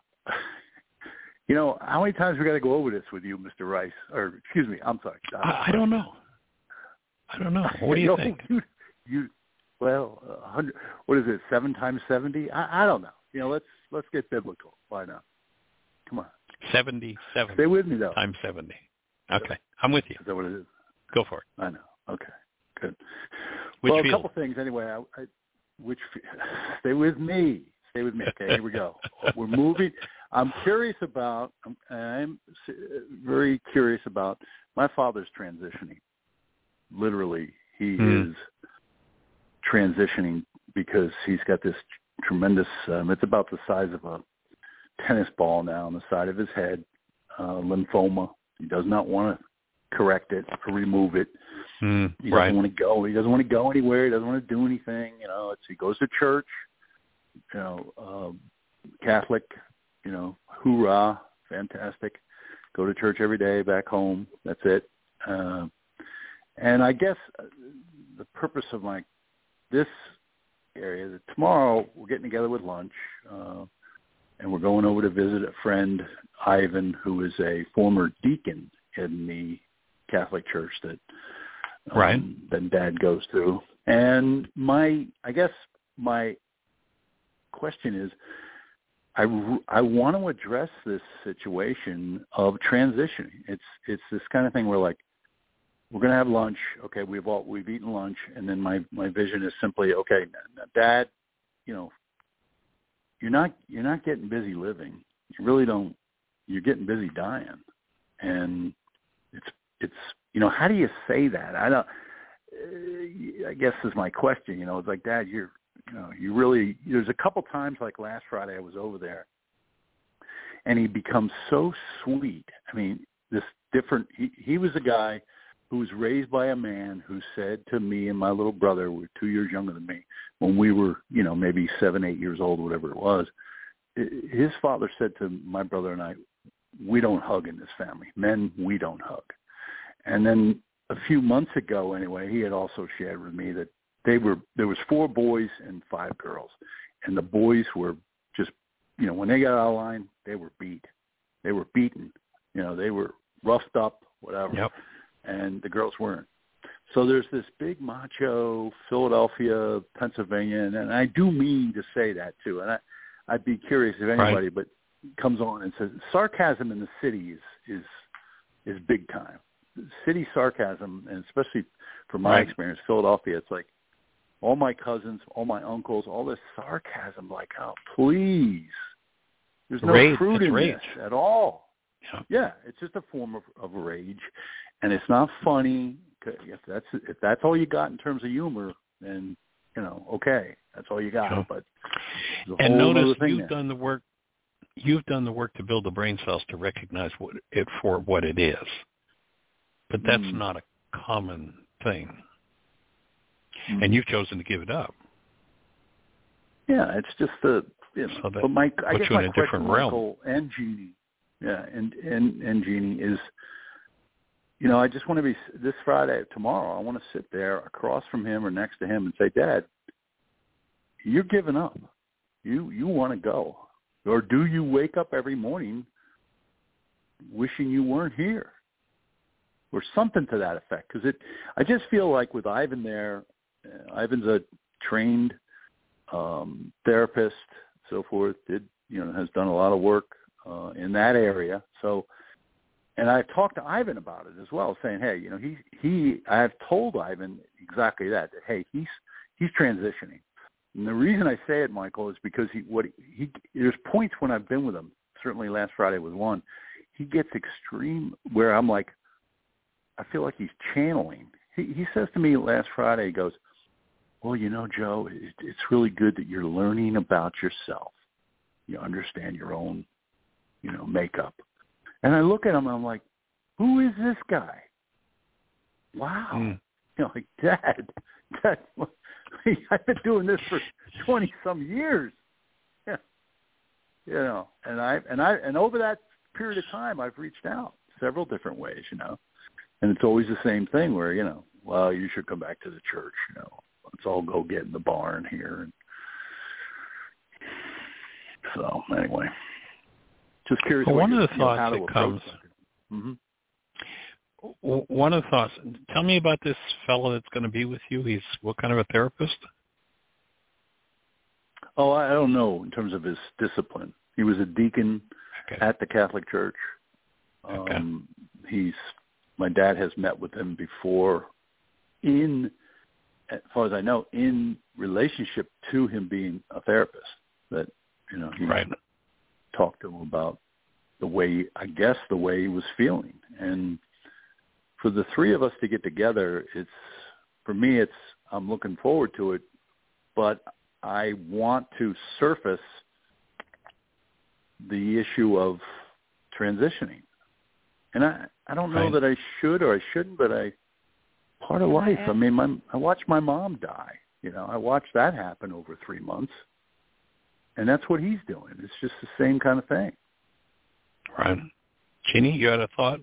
You know, how many times we got to go over this with you, Mister Rice? Or, excuse me, I'm sorry. I, I don't know. I don't know. What do you, you think? Know, you, you, well, one hundred, what is it, seven times seventy? I, I don't know. You know, let's let's get biblical. Why not? Come on. seventy-seven. Stay with me, though. Times seventy. Okay. I'm with you. Is that what it is? Go for it. I know. Okay. Good. Which well, field? a couple things anyway. I, I, which stay with me. Stay with me. Okay, here we go. We're moving. I'm curious about. I'm, I'm very curious about my father's transitioning. Literally, he mm. is transitioning because he's got this tremendous. Um, it's about the size of a tennis ball now on the side of his head. Uh, lymphoma. He does not want to correct it or remove it. Mm, he doesn't right. want to go. He doesn't want to go anywhere. He doesn't want to do anything. You know, it's, he goes to church. You know, uh, Catholic. You know, hoorah, fantastic. Go to church every day. Back home. That's it. Uh, and I guess the purpose of my this area that tomorrow we're getting together with lunch. Uh, And we're going over to visit a friend, Ivan, who is a former deacon in the Catholic Church that um, right. that Dad goes to. And my, I guess my question is, I, I want to address this situation of transition. It's it's this kind of thing where like we're going to have lunch. Okay, we've all we've eaten lunch, and then my my vision is simply okay, Dad, you know. You're not you're not getting busy living. You really don't. You're getting busy dying, and it's it's you know how do you say that? I don't. I guess is my question. You know, it's like, Dad, you're you know you really. There's a couple times like last Friday I was over there, and he becomes so sweet. I mean, this different. He he was a guy who was raised by a man who said to me and my little brother, we're two years younger than me, when we were, you know, maybe seven, eight years old, whatever it was, his father said to my brother and I, we don't hug in this family. Men, we don't hug. And then a few months ago, anyway, he had also shared with me that they were, there was four boys and five girls. And the boys were just, you know, when they got out of line, they were beat. They were beaten. You know, they were roughed up, whatever. Yep. And the girls weren't. So there's this big macho Philadelphia, Pennsylvania, and, and I do mean to say that too. And I, I'd be curious if anybody, right. but comes on and says sarcasm in the city is is is big time. City sarcasm, and especially from my right. experience, Philadelphia, it's like all my cousins, all my uncles, all this sarcasm. Like, oh, please, there's no rage. fruit it's in rage. this at all. Yeah. yeah, it's just a form of, of rage. And it's not funny. If that's if that's all you got in terms of humor, then you know, okay, that's all you got. Sure. But and notice you've there. done the work. You've done the work to build the brain cells to recognize what it for what it is. But that's mm. not a common thing. Mm. And you've chosen to give it up. Yeah, it's just the. You know, so that but my, I puts guess you my in a question, different Michael realm. and Jeannie, yeah, and and and Jeannie is. You know, I just want to be, this Friday, tomorrow, I want to sit there across from him or next to him and say, Dad, you're giving up. You you want to go. Or do you wake up every morning wishing you weren't here? Or something to that effect. Because it, I just feel like with Ivan there, uh, Ivan's a trained um, therapist, so forth, did, you know, has done a lot of work uh, in that area. So and I've talked to Ivan about it as well, saying, hey, you know, he he I've told Ivan exactly that, that hey, he's he's transitioning. And the reason I say it, Michael, is because he what he there's points when I've been with him. Certainly last Friday was one. He gets extreme where I'm like, I feel like he's channeling. He he says to me last Friday, he goes, well, you know, Joe, it, it's really good that you're learning about yourself. You understand your own, you know, makeup. And I look at him and I'm like, who is this guy? Wow. Mm. You know, like, Dad, Dad, I've been doing this for twenty some years. Yeah. You know, and I and I and over that period of time I've reached out several different ways, you know. And it's always the same thing where, you know, well, you should come back to the church, you know. Let's all go get in the barn here. And so anyway, just curious. Well, one of the you know, thoughts that comes. Mm-hmm. One of the thoughts. Tell me about this fellow that's going to be with you. He's what kind of a therapist? Oh, I don't know in terms of his discipline. He was a deacon okay. at the Catholic Church. Okay. Um, he's my dad has met with him before, in as far as I know, in relationship to him being a therapist. That you know, he right. talked to him about the way, I guess, the way he was feeling. And for the three of us to get together, it's, for me, it's, I'm looking forward to it, but I want to surface the issue of transitioning. And I, I don't know right. that I should or I shouldn't, but I, part of life, I mean, my, I watched my mom die. You know, I watched that happen over three months. And that's what he's doing. It's just the same kind of thing. Right. Jeannie, you had a thought?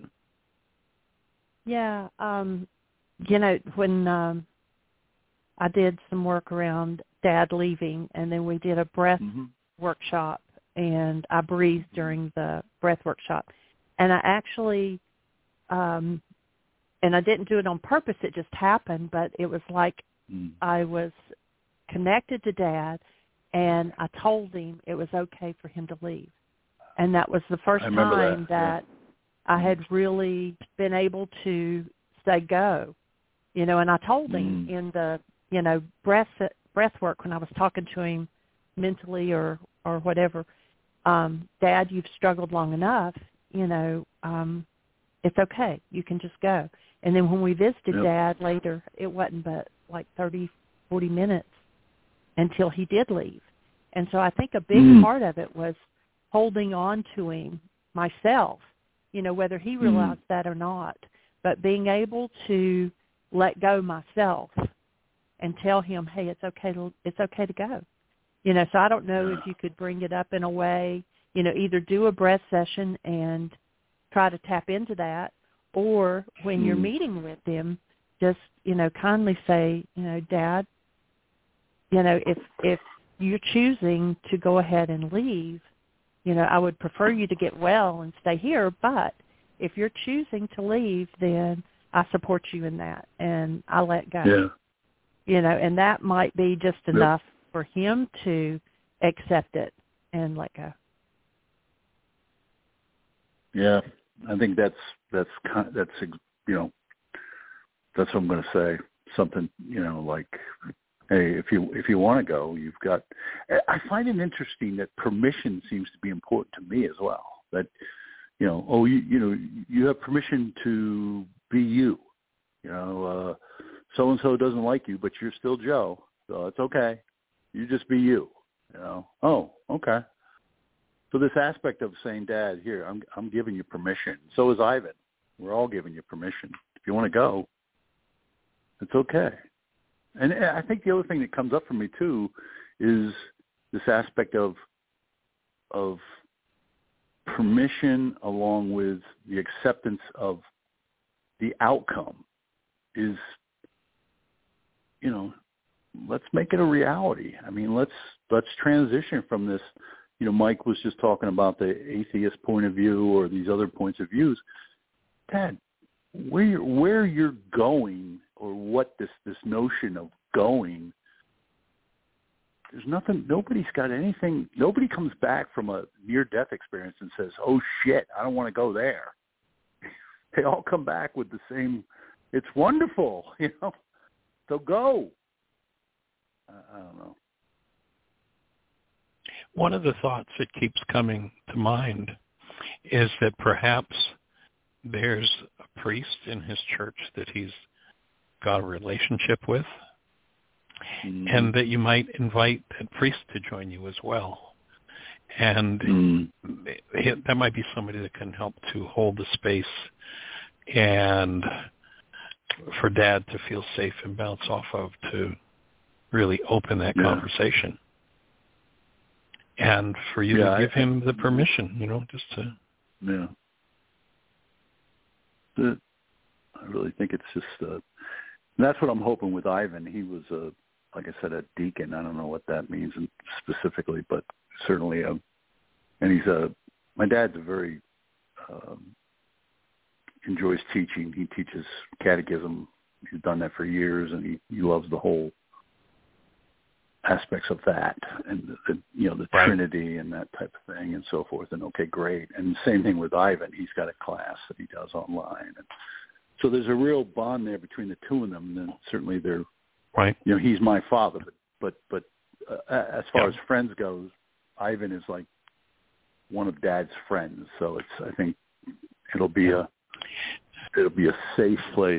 Yeah. Um, you know, when um, I did some work around Dad leaving, and then we did a breath mm-hmm. workshop, and I breathed during the breath workshop. And I actually, um, and I didn't do it on purpose, it just happened, but it was like mm. I was connected to Dad, and I told him it was okay for him to leave. And that was the first time that, that yeah. I had really been able to say go, you know, and I told him mm. in the, you know, breath breath work when I was talking to him mentally or, or whatever, um, Dad, you've struggled long enough, you know, um, it's okay. You can just go. And then when we visited yep. Dad later, it wasn't but like thirty, forty minutes until he did leave. And so I think a big mm. part of it was holding on to him myself, you know, whether he realized mm. that or not, but being able to let go myself and tell him, hey, it's okay to, it's okay to go. You know, so I don't know yeah. if you could bring it up in a way, you know, either do a breath session and try to tap into that, or when mm. you're meeting with him, just, you know, kindly say, you know, Dad, you know, if if you're choosing to go ahead and leave, you know, I would prefer you to get well and stay here, but if you're choosing to leave, then I support you in that, and I let go. Yeah. You know, and that might be just yep. enough for him to accept it and let go. Yeah, I think that's that's that's you know that's what I'm going to say. Something, you know, like, hey, if you if you want to go, you've got. I find it interesting that permission seems to be important to me as well. That, you know, oh, you you know, you have permission to be you. You know, uh, so and so doesn't like you, but you're still Joe, so it's okay. You just be you. You know. Oh, okay. So this aspect of saying, Dad, here, I'm I'm giving you permission. So is Ivan. We're all giving you permission. If you want to go, it's okay. And I think the other thing that comes up for me too is this aspect of of permission along with the acceptance of the outcome is, you know, let's make it a reality. I mean, let's let's transition from this. You know, Mike was just talking about the atheist point of view or these other points of views. Dad, where you're, where you're going, or what this, this notion of going, there's nothing, nobody's got anything, nobody comes back from a near-death experience and says, oh, shit, I don't want to go there. they all come back with the same. It's wonderful, you know. So go. I, I don't know. One of the thoughts that keeps coming to mind is that perhaps there's a priest in his church that he's got a relationship with, mm. and that you might invite that priest to join you as well. And mm. that might be somebody that can help to hold the space and for Dad to feel safe and bounce off of, to really open that yeah. conversation. And for you yeah, to give I, him the permission, you know, just to... Yeah. The, I really think it's just... Uh, that's what I'm hoping with Ivan. He was, a, like I said, a deacon. I don't know what that means specifically, but certainly a... And he's a... My dad's a very... Um, enjoys teaching. He teaches catechism. He's done that for years, and he, he loves the whole... aspects of that, and the, the you know the right. Trinity and that type of thing and so forth. And okay, great. And same thing with Ivan. He's got a class that he does online, and so there's a real bond there between the two of them. And then certainly they're right. You know, he's my father, but but but uh, as far yeah. as friends goes, Ivan is like one of Dad's friends. So it's I think it'll be a it'll be a safe place.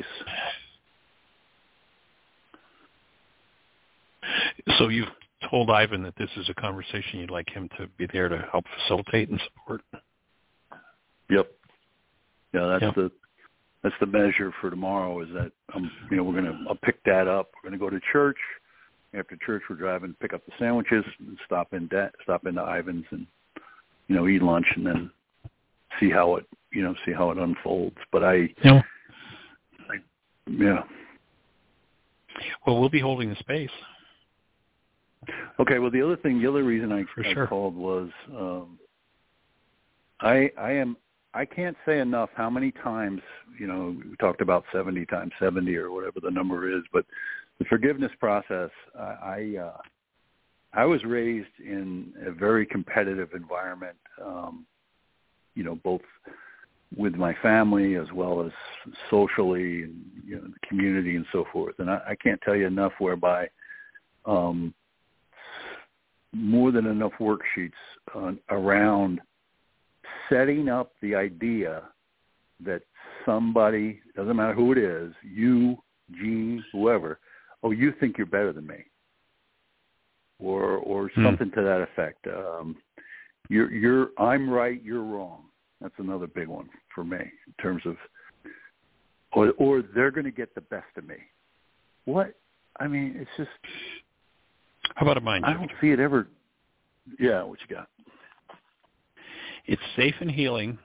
So you've told Ivan that this is a conversation you'd like him to be there to help facilitate and support? Yep. Yeah, that's yep. the that's the measure for tomorrow. Is that um, you know we're gonna I'll pick Dad up. We're gonna go to church. After church, we're driving to pick up the sandwiches and stop in Dad, stop into Ivan's and you know eat lunch and then see how it you know see how it unfolds. But I, yeah. I yeah. Well, we'll be holding the space. Okay. Well, the other thing, the other reason I, For I sure. called was um, I I am I can't say enough how many times you know we talked about seventy times seventy or whatever the number is, but the forgiveness process. I I, uh, I was raised in a very competitive environment. Um, you know, both with my family as well as socially and you know the community and so forth. And I, I can't tell you enough whereby. Um, more than enough worksheets uh, around setting up the idea that somebody, doesn't matter who it is, you, Gene, whoever, oh, you think you're better than me, or or hmm. something to that effect. Um, you're, you're, I'm right, you're wrong. That's another big one for me in terms of, or, or they're going to get the best of me. What? I mean, it's just... How about a mind I shift? don't see it ever. Yeah, what you got? It's safe and healing.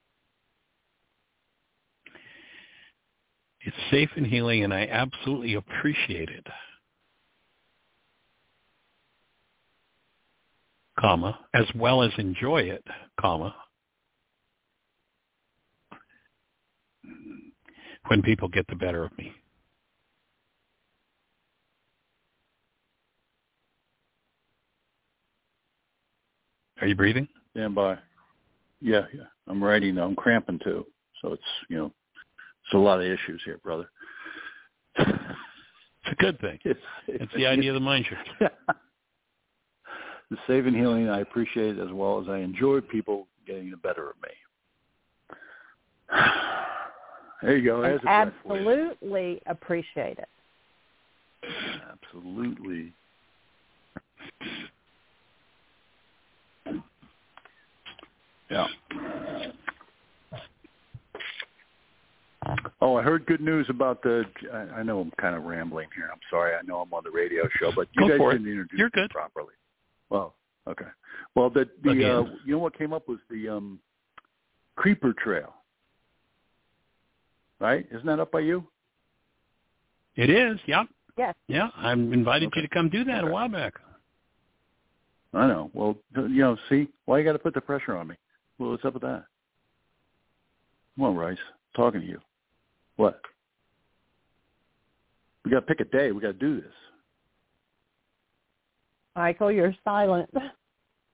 It's safe and healing, and I absolutely appreciate it. Comma, as well as enjoy it, comma, when people get the better of me. Are you breathing? Stand by. Yeah, yeah. I'm writing. I'm cramping too. So it's, you know, it's a lot of issues here, brother. It's a good thing. It's, it's, it's the idea of the mind shift. The save and healing, I appreciate as well as I enjoy people getting the better of me. There you go. There's a absolutely appreciate it. Absolutely. Yeah. Oh, I heard good news about the. I, I know I'm kind of rambling here. I'm sorry. I know I'm on the radio show, but you Go guys for didn't it. introduce You're me good. properly. Well, okay. Well, the the uh, you know what came up was the um, Creeper Trail, right? Isn't that up by you? It is. Yeah. Yes. Yeah. I invited okay. you to come do that okay. a while back. I know. Well, you know, see, why you got to put the pressure on me? Well, what's up with that? Come on, Rice. I'm talking to you. What? We got to pick a day. We got to do this. Michael, you're silent.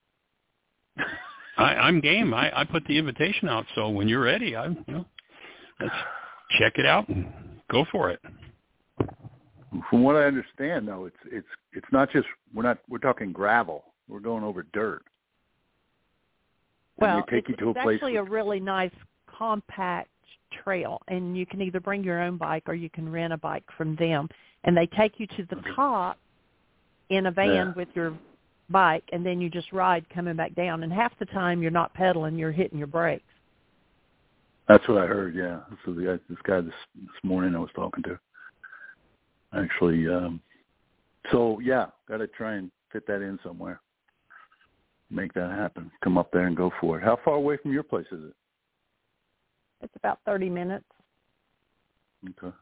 I, I'm game. I, I put the invitation out, so when you're ready, I'm. You know, let's check it out and go for it. From what I understand, though, it's it's it's not just we're not we're talking gravel. We're going over dirt. Well, take it's, you to a it's place actually with... a really nice compact trail, and you can either bring your own bike or you can rent a bike from them, and they take you to the top in a van yeah. with your bike, and then you just ride coming back down. And half the time you're not pedaling, you're hitting your brakes. That's what I heard. Yeah, this is the guy, this guy this this morning I was talking to. Actually, um, so yeah, got to try and fit that in somewhere. Make that happen. Come up there and go for it. How far away from your place is it? It's about thirty minutes. Okay.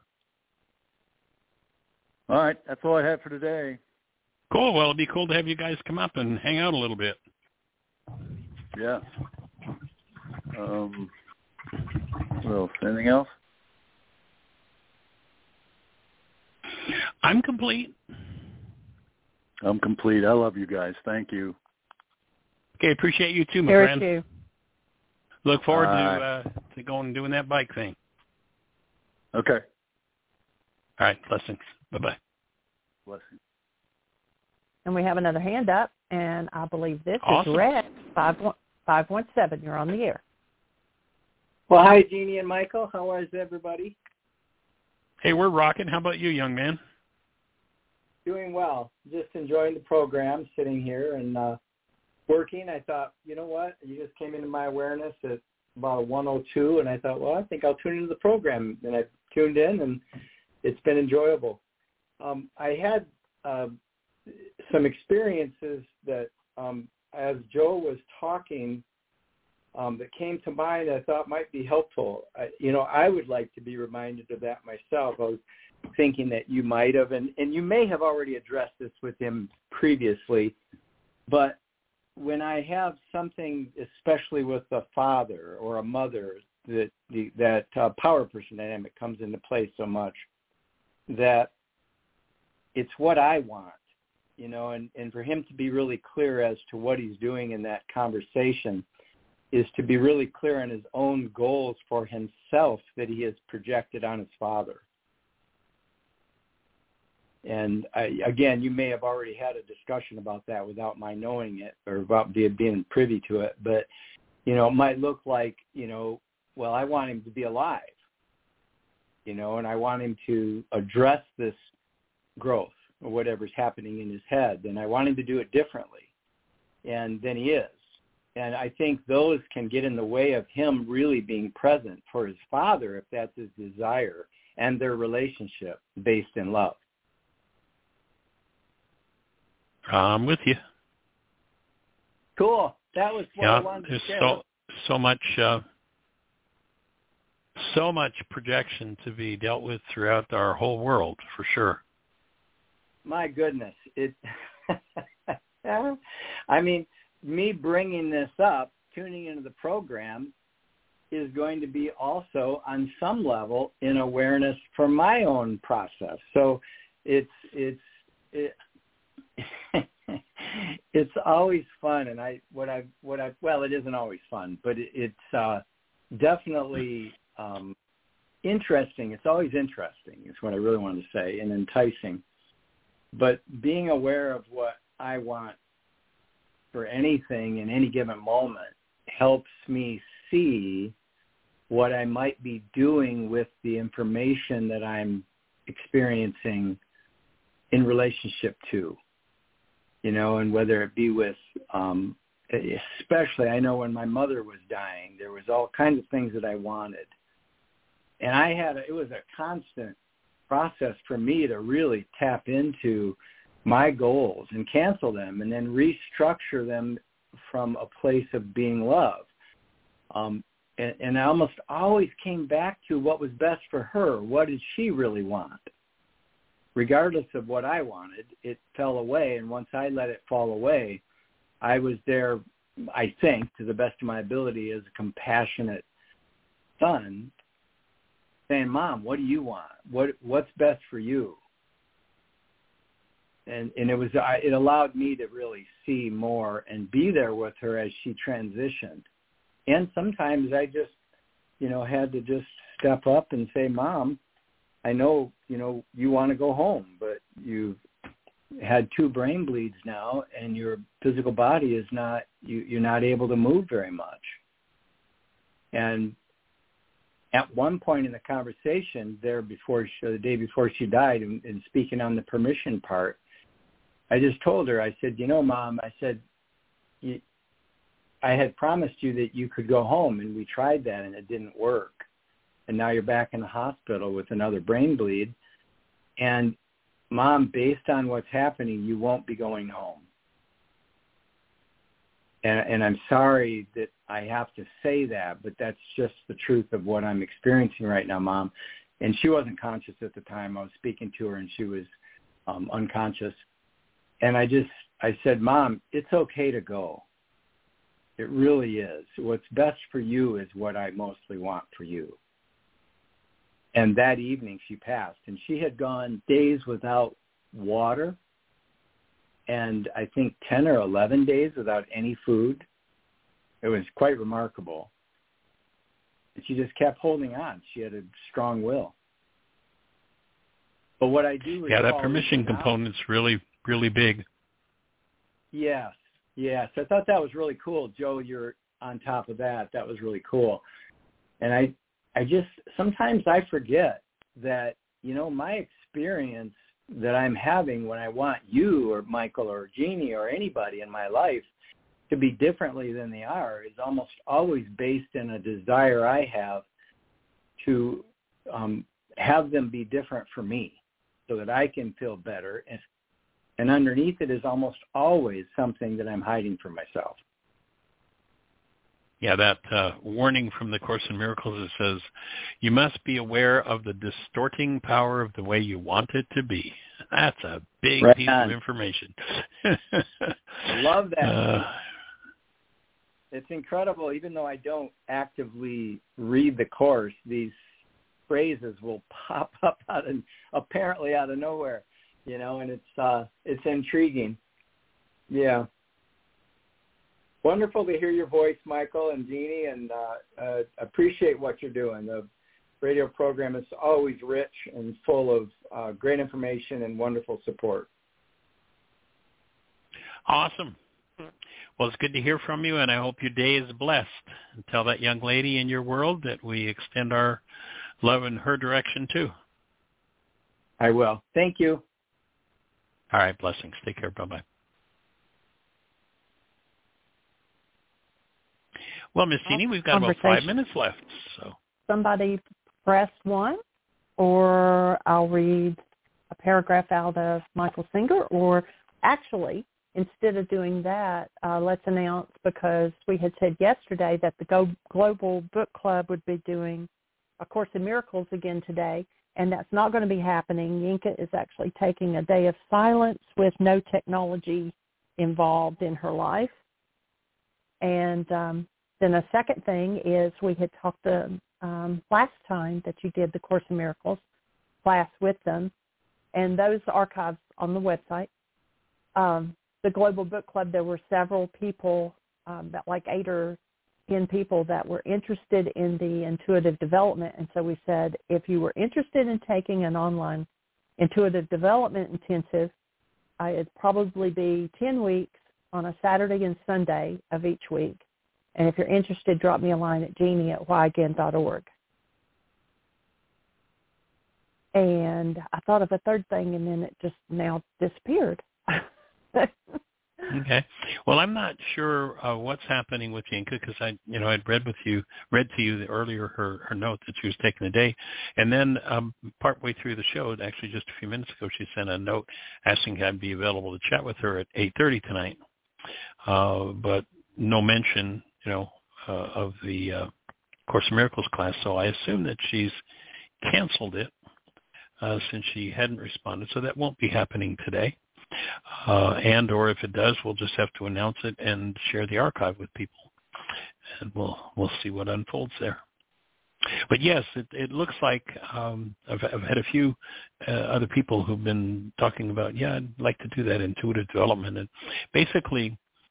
All right, that's all I had for today. Cool. Well, it'd be cool to have you guys come up and hang out a little bit. Yeah. Um, what else? Anything else? I'm complete. I'm complete. I love you guys. Thank you. Okay, appreciate you too, my Here friend. too. Look forward uh, to uh, to going and doing that bike thing. Okay. All right. Blessings. Bye-bye. Blessings. And we have another hand up, and I believe this Awesome. is Red, five one seven. You're on the air. Well, hi, Jeannie and Michael. How is everybody? Hey, we're rocking. How about you, young man? Doing well. Just enjoying the program, sitting here and uh, working. I thought, you know what? You just came into my awareness at about one oh two, and I thought, well, I think I'll tune into the program. And I tuned in, and it's been enjoyable. Um, I had uh, some experiences that, um, as Joe was talking, um, that came to mind I thought might be helpful. I, you know, I would like to be reminded of that myself. I was thinking that you might have, and, and you may have already addressed this with him previously, but when I have something, especially with a father or a mother, that the, that uh, power person dynamic comes into play so much, that it's what I want, you know, and, and for him to be really clear as to what he's doing in that conversation is to be really clear on his own goals for himself that he has projected on his father. And I, again, you may have already had a discussion about that without my knowing it or about being privy to it. But, you know, it might look like, you know, well, I want him to be alive, you know, and I want him to address this growth or whatever's happening in his head. And I want him to do it differently. And then he is. And I think those can get in the way of him really being present for his father if that's his desire and their relationship based in love. I'm with you. Cool. That was what yeah, I wanted to there's share. so so much uh, so much projection to be dealt with throughout our whole world, for sure. My goodness, it. I mean, me bringing this up, tuning into the program, is going to be also on some level in awareness for my own process. So it's it's it, it's always fun, and I what I what I well, it isn't always fun, but it, it's uh, definitely um, interesting. It's always interesting, is what I really wanted to say, and enticing. But being aware of what I want for anything in any given moment helps me see what I might be doing with the information that I'm experiencing in relationship to, you know, and whether it be with, um, especially I know when my mother was dying, there was all kinds of things that I wanted. And I had, a, it was a constant process for me to really tap into my goals and cancel them and then restructure them from a place of being love. Um, and, and I almost always came back to what was best for her. What did she really want? Regardless of what I wanted, it fell away. And once I let it fall away, I was there, I think, to the best of my ability as a compassionate son, saying, Mom, what do you want? What What's best for you? And and it was it allowed me to really see more and be there with her as she transitioned. And sometimes I just, you know, had to just step up and say, Mom, I know, you know, you want to go home, but you've had two brain bleeds now and your physical body is not, you, you're not able to move very much. And at one point in the conversation there before she, the day before she died, and, and speaking on the permission part, I just told her, I said, you know, Mom, I said, you, I had promised you that you could go home, and we tried that, and it didn't work. And now you're back in the hospital with another brain bleed. And, Mom, based on what's happening, you won't be going home. And, and I'm sorry that I have to say that, but that's just the truth of what I'm experiencing right now, Mom. And she wasn't conscious at the time. I was speaking to her, and she was um, unconscious. And I just, I said, Mom, it's okay to go. It really is. What's best for you is what I mostly want for you. And that evening she passed, and she had gone days without water, and I think ten or eleven days without any food. It was quite remarkable. And she just kept holding on. She had a strong will. But what I do is... Yeah, that permission component's really, really big. Yes, yes. I thought that was really cool. Joe, you're on top of that. That was really cool. And I, I just, sometimes I forget that, you know, my experience that I'm having when I want you or Michael or Jeannie or anybody in my life to be differently than they are is almost always based in a desire I have to um, have them be different for me so that I can feel better. And, and underneath it is almost always something that I'm hiding from myself. Yeah, that uh, warning from the Course in Miracles that says, you must be aware of the distorting power of the way you want it to be. That's a big right piece on. of information. Love that. Uh, it's incredible. Even though I don't actively read the Course, these phrases will pop up out of, apparently out of nowhere, you know, and it's uh, it's intriguing. Yeah. Wonderful to hear your voice, Michael and Jeannie, and uh, uh, appreciate what you're doing. The radio program is always rich and full of uh, great information and wonderful support. Awesome. Well, it's good to hear from you, and I hope your day is blessed. And tell that young lady in your world that we extend our love in her direction, too. I will. Thank you. All right. Blessings. Take care. Bye-bye. Well, Miss Jeannie, we've got about five minutes left. So somebody press one, or I'll read a paragraph out of Michael Singer, or actually, instead of doing that, uh, let's announce, because we had said yesterday that the Go- Global Book Club would be doing A Course in Miracles again today, and that's not going to be happening. Yinka is actually taking a day of silence with no technology involved in her life. And um, then a second thing is we had talked the um, last time that you did the Course in Miracles class with them, and those archives on the website. Um, the Global Book Club, there were several people, um, about like eight or ten people that were interested in the intuitive development, and so we said if you were interested in taking an online intuitive development intensive, uh, it'd probably be ten weeks on a Saturday and Sunday of each week. And if you're interested, drop me a line at Jeannie at why again dot org. And I thought of a third thing, and then it just now disappeared. Okay. Well, I'm not sure uh, what's happening with Yinka, because I, you know, I'd read with you, read to you earlier her, her note that she was taking a day, and then um, partway through the show, actually just a few minutes ago, she sent a note asking if I'd be available to chat with her at eight thirty tonight. Uh, but no mention, you know, uh, of the uh, Course in Miracles class, so I assume that she's canceled it uh, since she hadn't responded, so that won't be happening today. Uh, and or if it does, we'll just have to announce it and share the archive with people, and we'll we'll see what unfolds there. But yes, it, it looks like um, I've, I've had a few uh, other people who've been talking about, yeah, I'd like to do that intuitive development. And basically,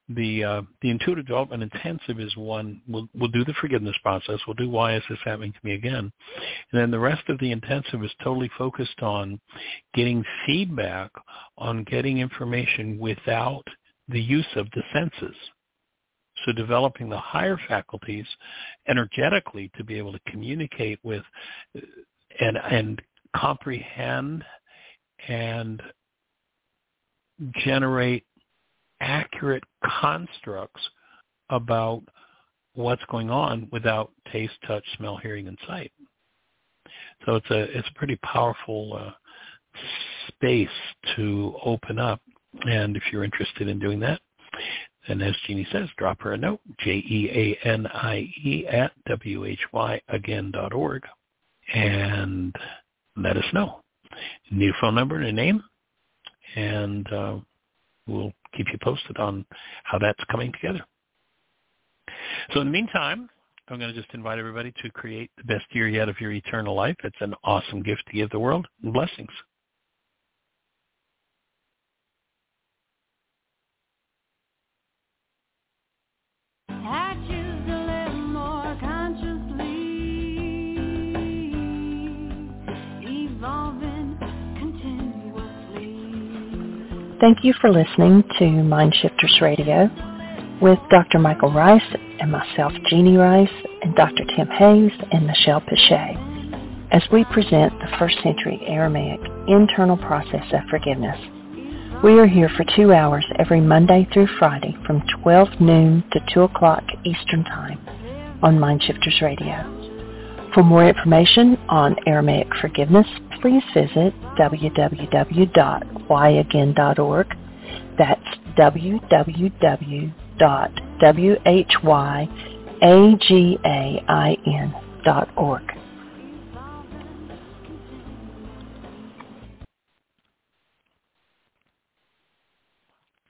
the uh, the intuitive development intensive is one. We'll we'll do the forgiveness process. We'll do why is this happening to me again, and then the rest of the intensive is totally focused on getting feedback on getting information without the use of the senses. So developing the higher faculties energetically to be able to communicate with and and comprehend and generate accurate constructs about what's going on without taste, touch, smell, hearing, and sight. So it's a it's a pretty powerful uh, space to open up. And if you're interested in doing that, then as Jeannie says, drop her a note, J E A N I E at W H Y again dot org, and let us know. You need a phone number and a name, and uh, we'll keep you posted on how that's coming together. So in the meantime, I'm going to just invite everybody to create the best year yet of your eternal life. It's an awesome gift to give the world. Blessings. Thank you for listening to Mind Shifters Radio with Doctor Michael Rice and myself, Jeannie Rice, and Doctor Tim Hayes and Michelle Pichet, as we present the first century Aramaic internal process of forgiveness. We are here for two hours every Monday through Friday from twelve noon to two o'clock Eastern Time on Mind Shifters Radio. For more information on Aramaic forgiveness, please visit w w w dot why again dot org. That's w w w dot w h y again dot org.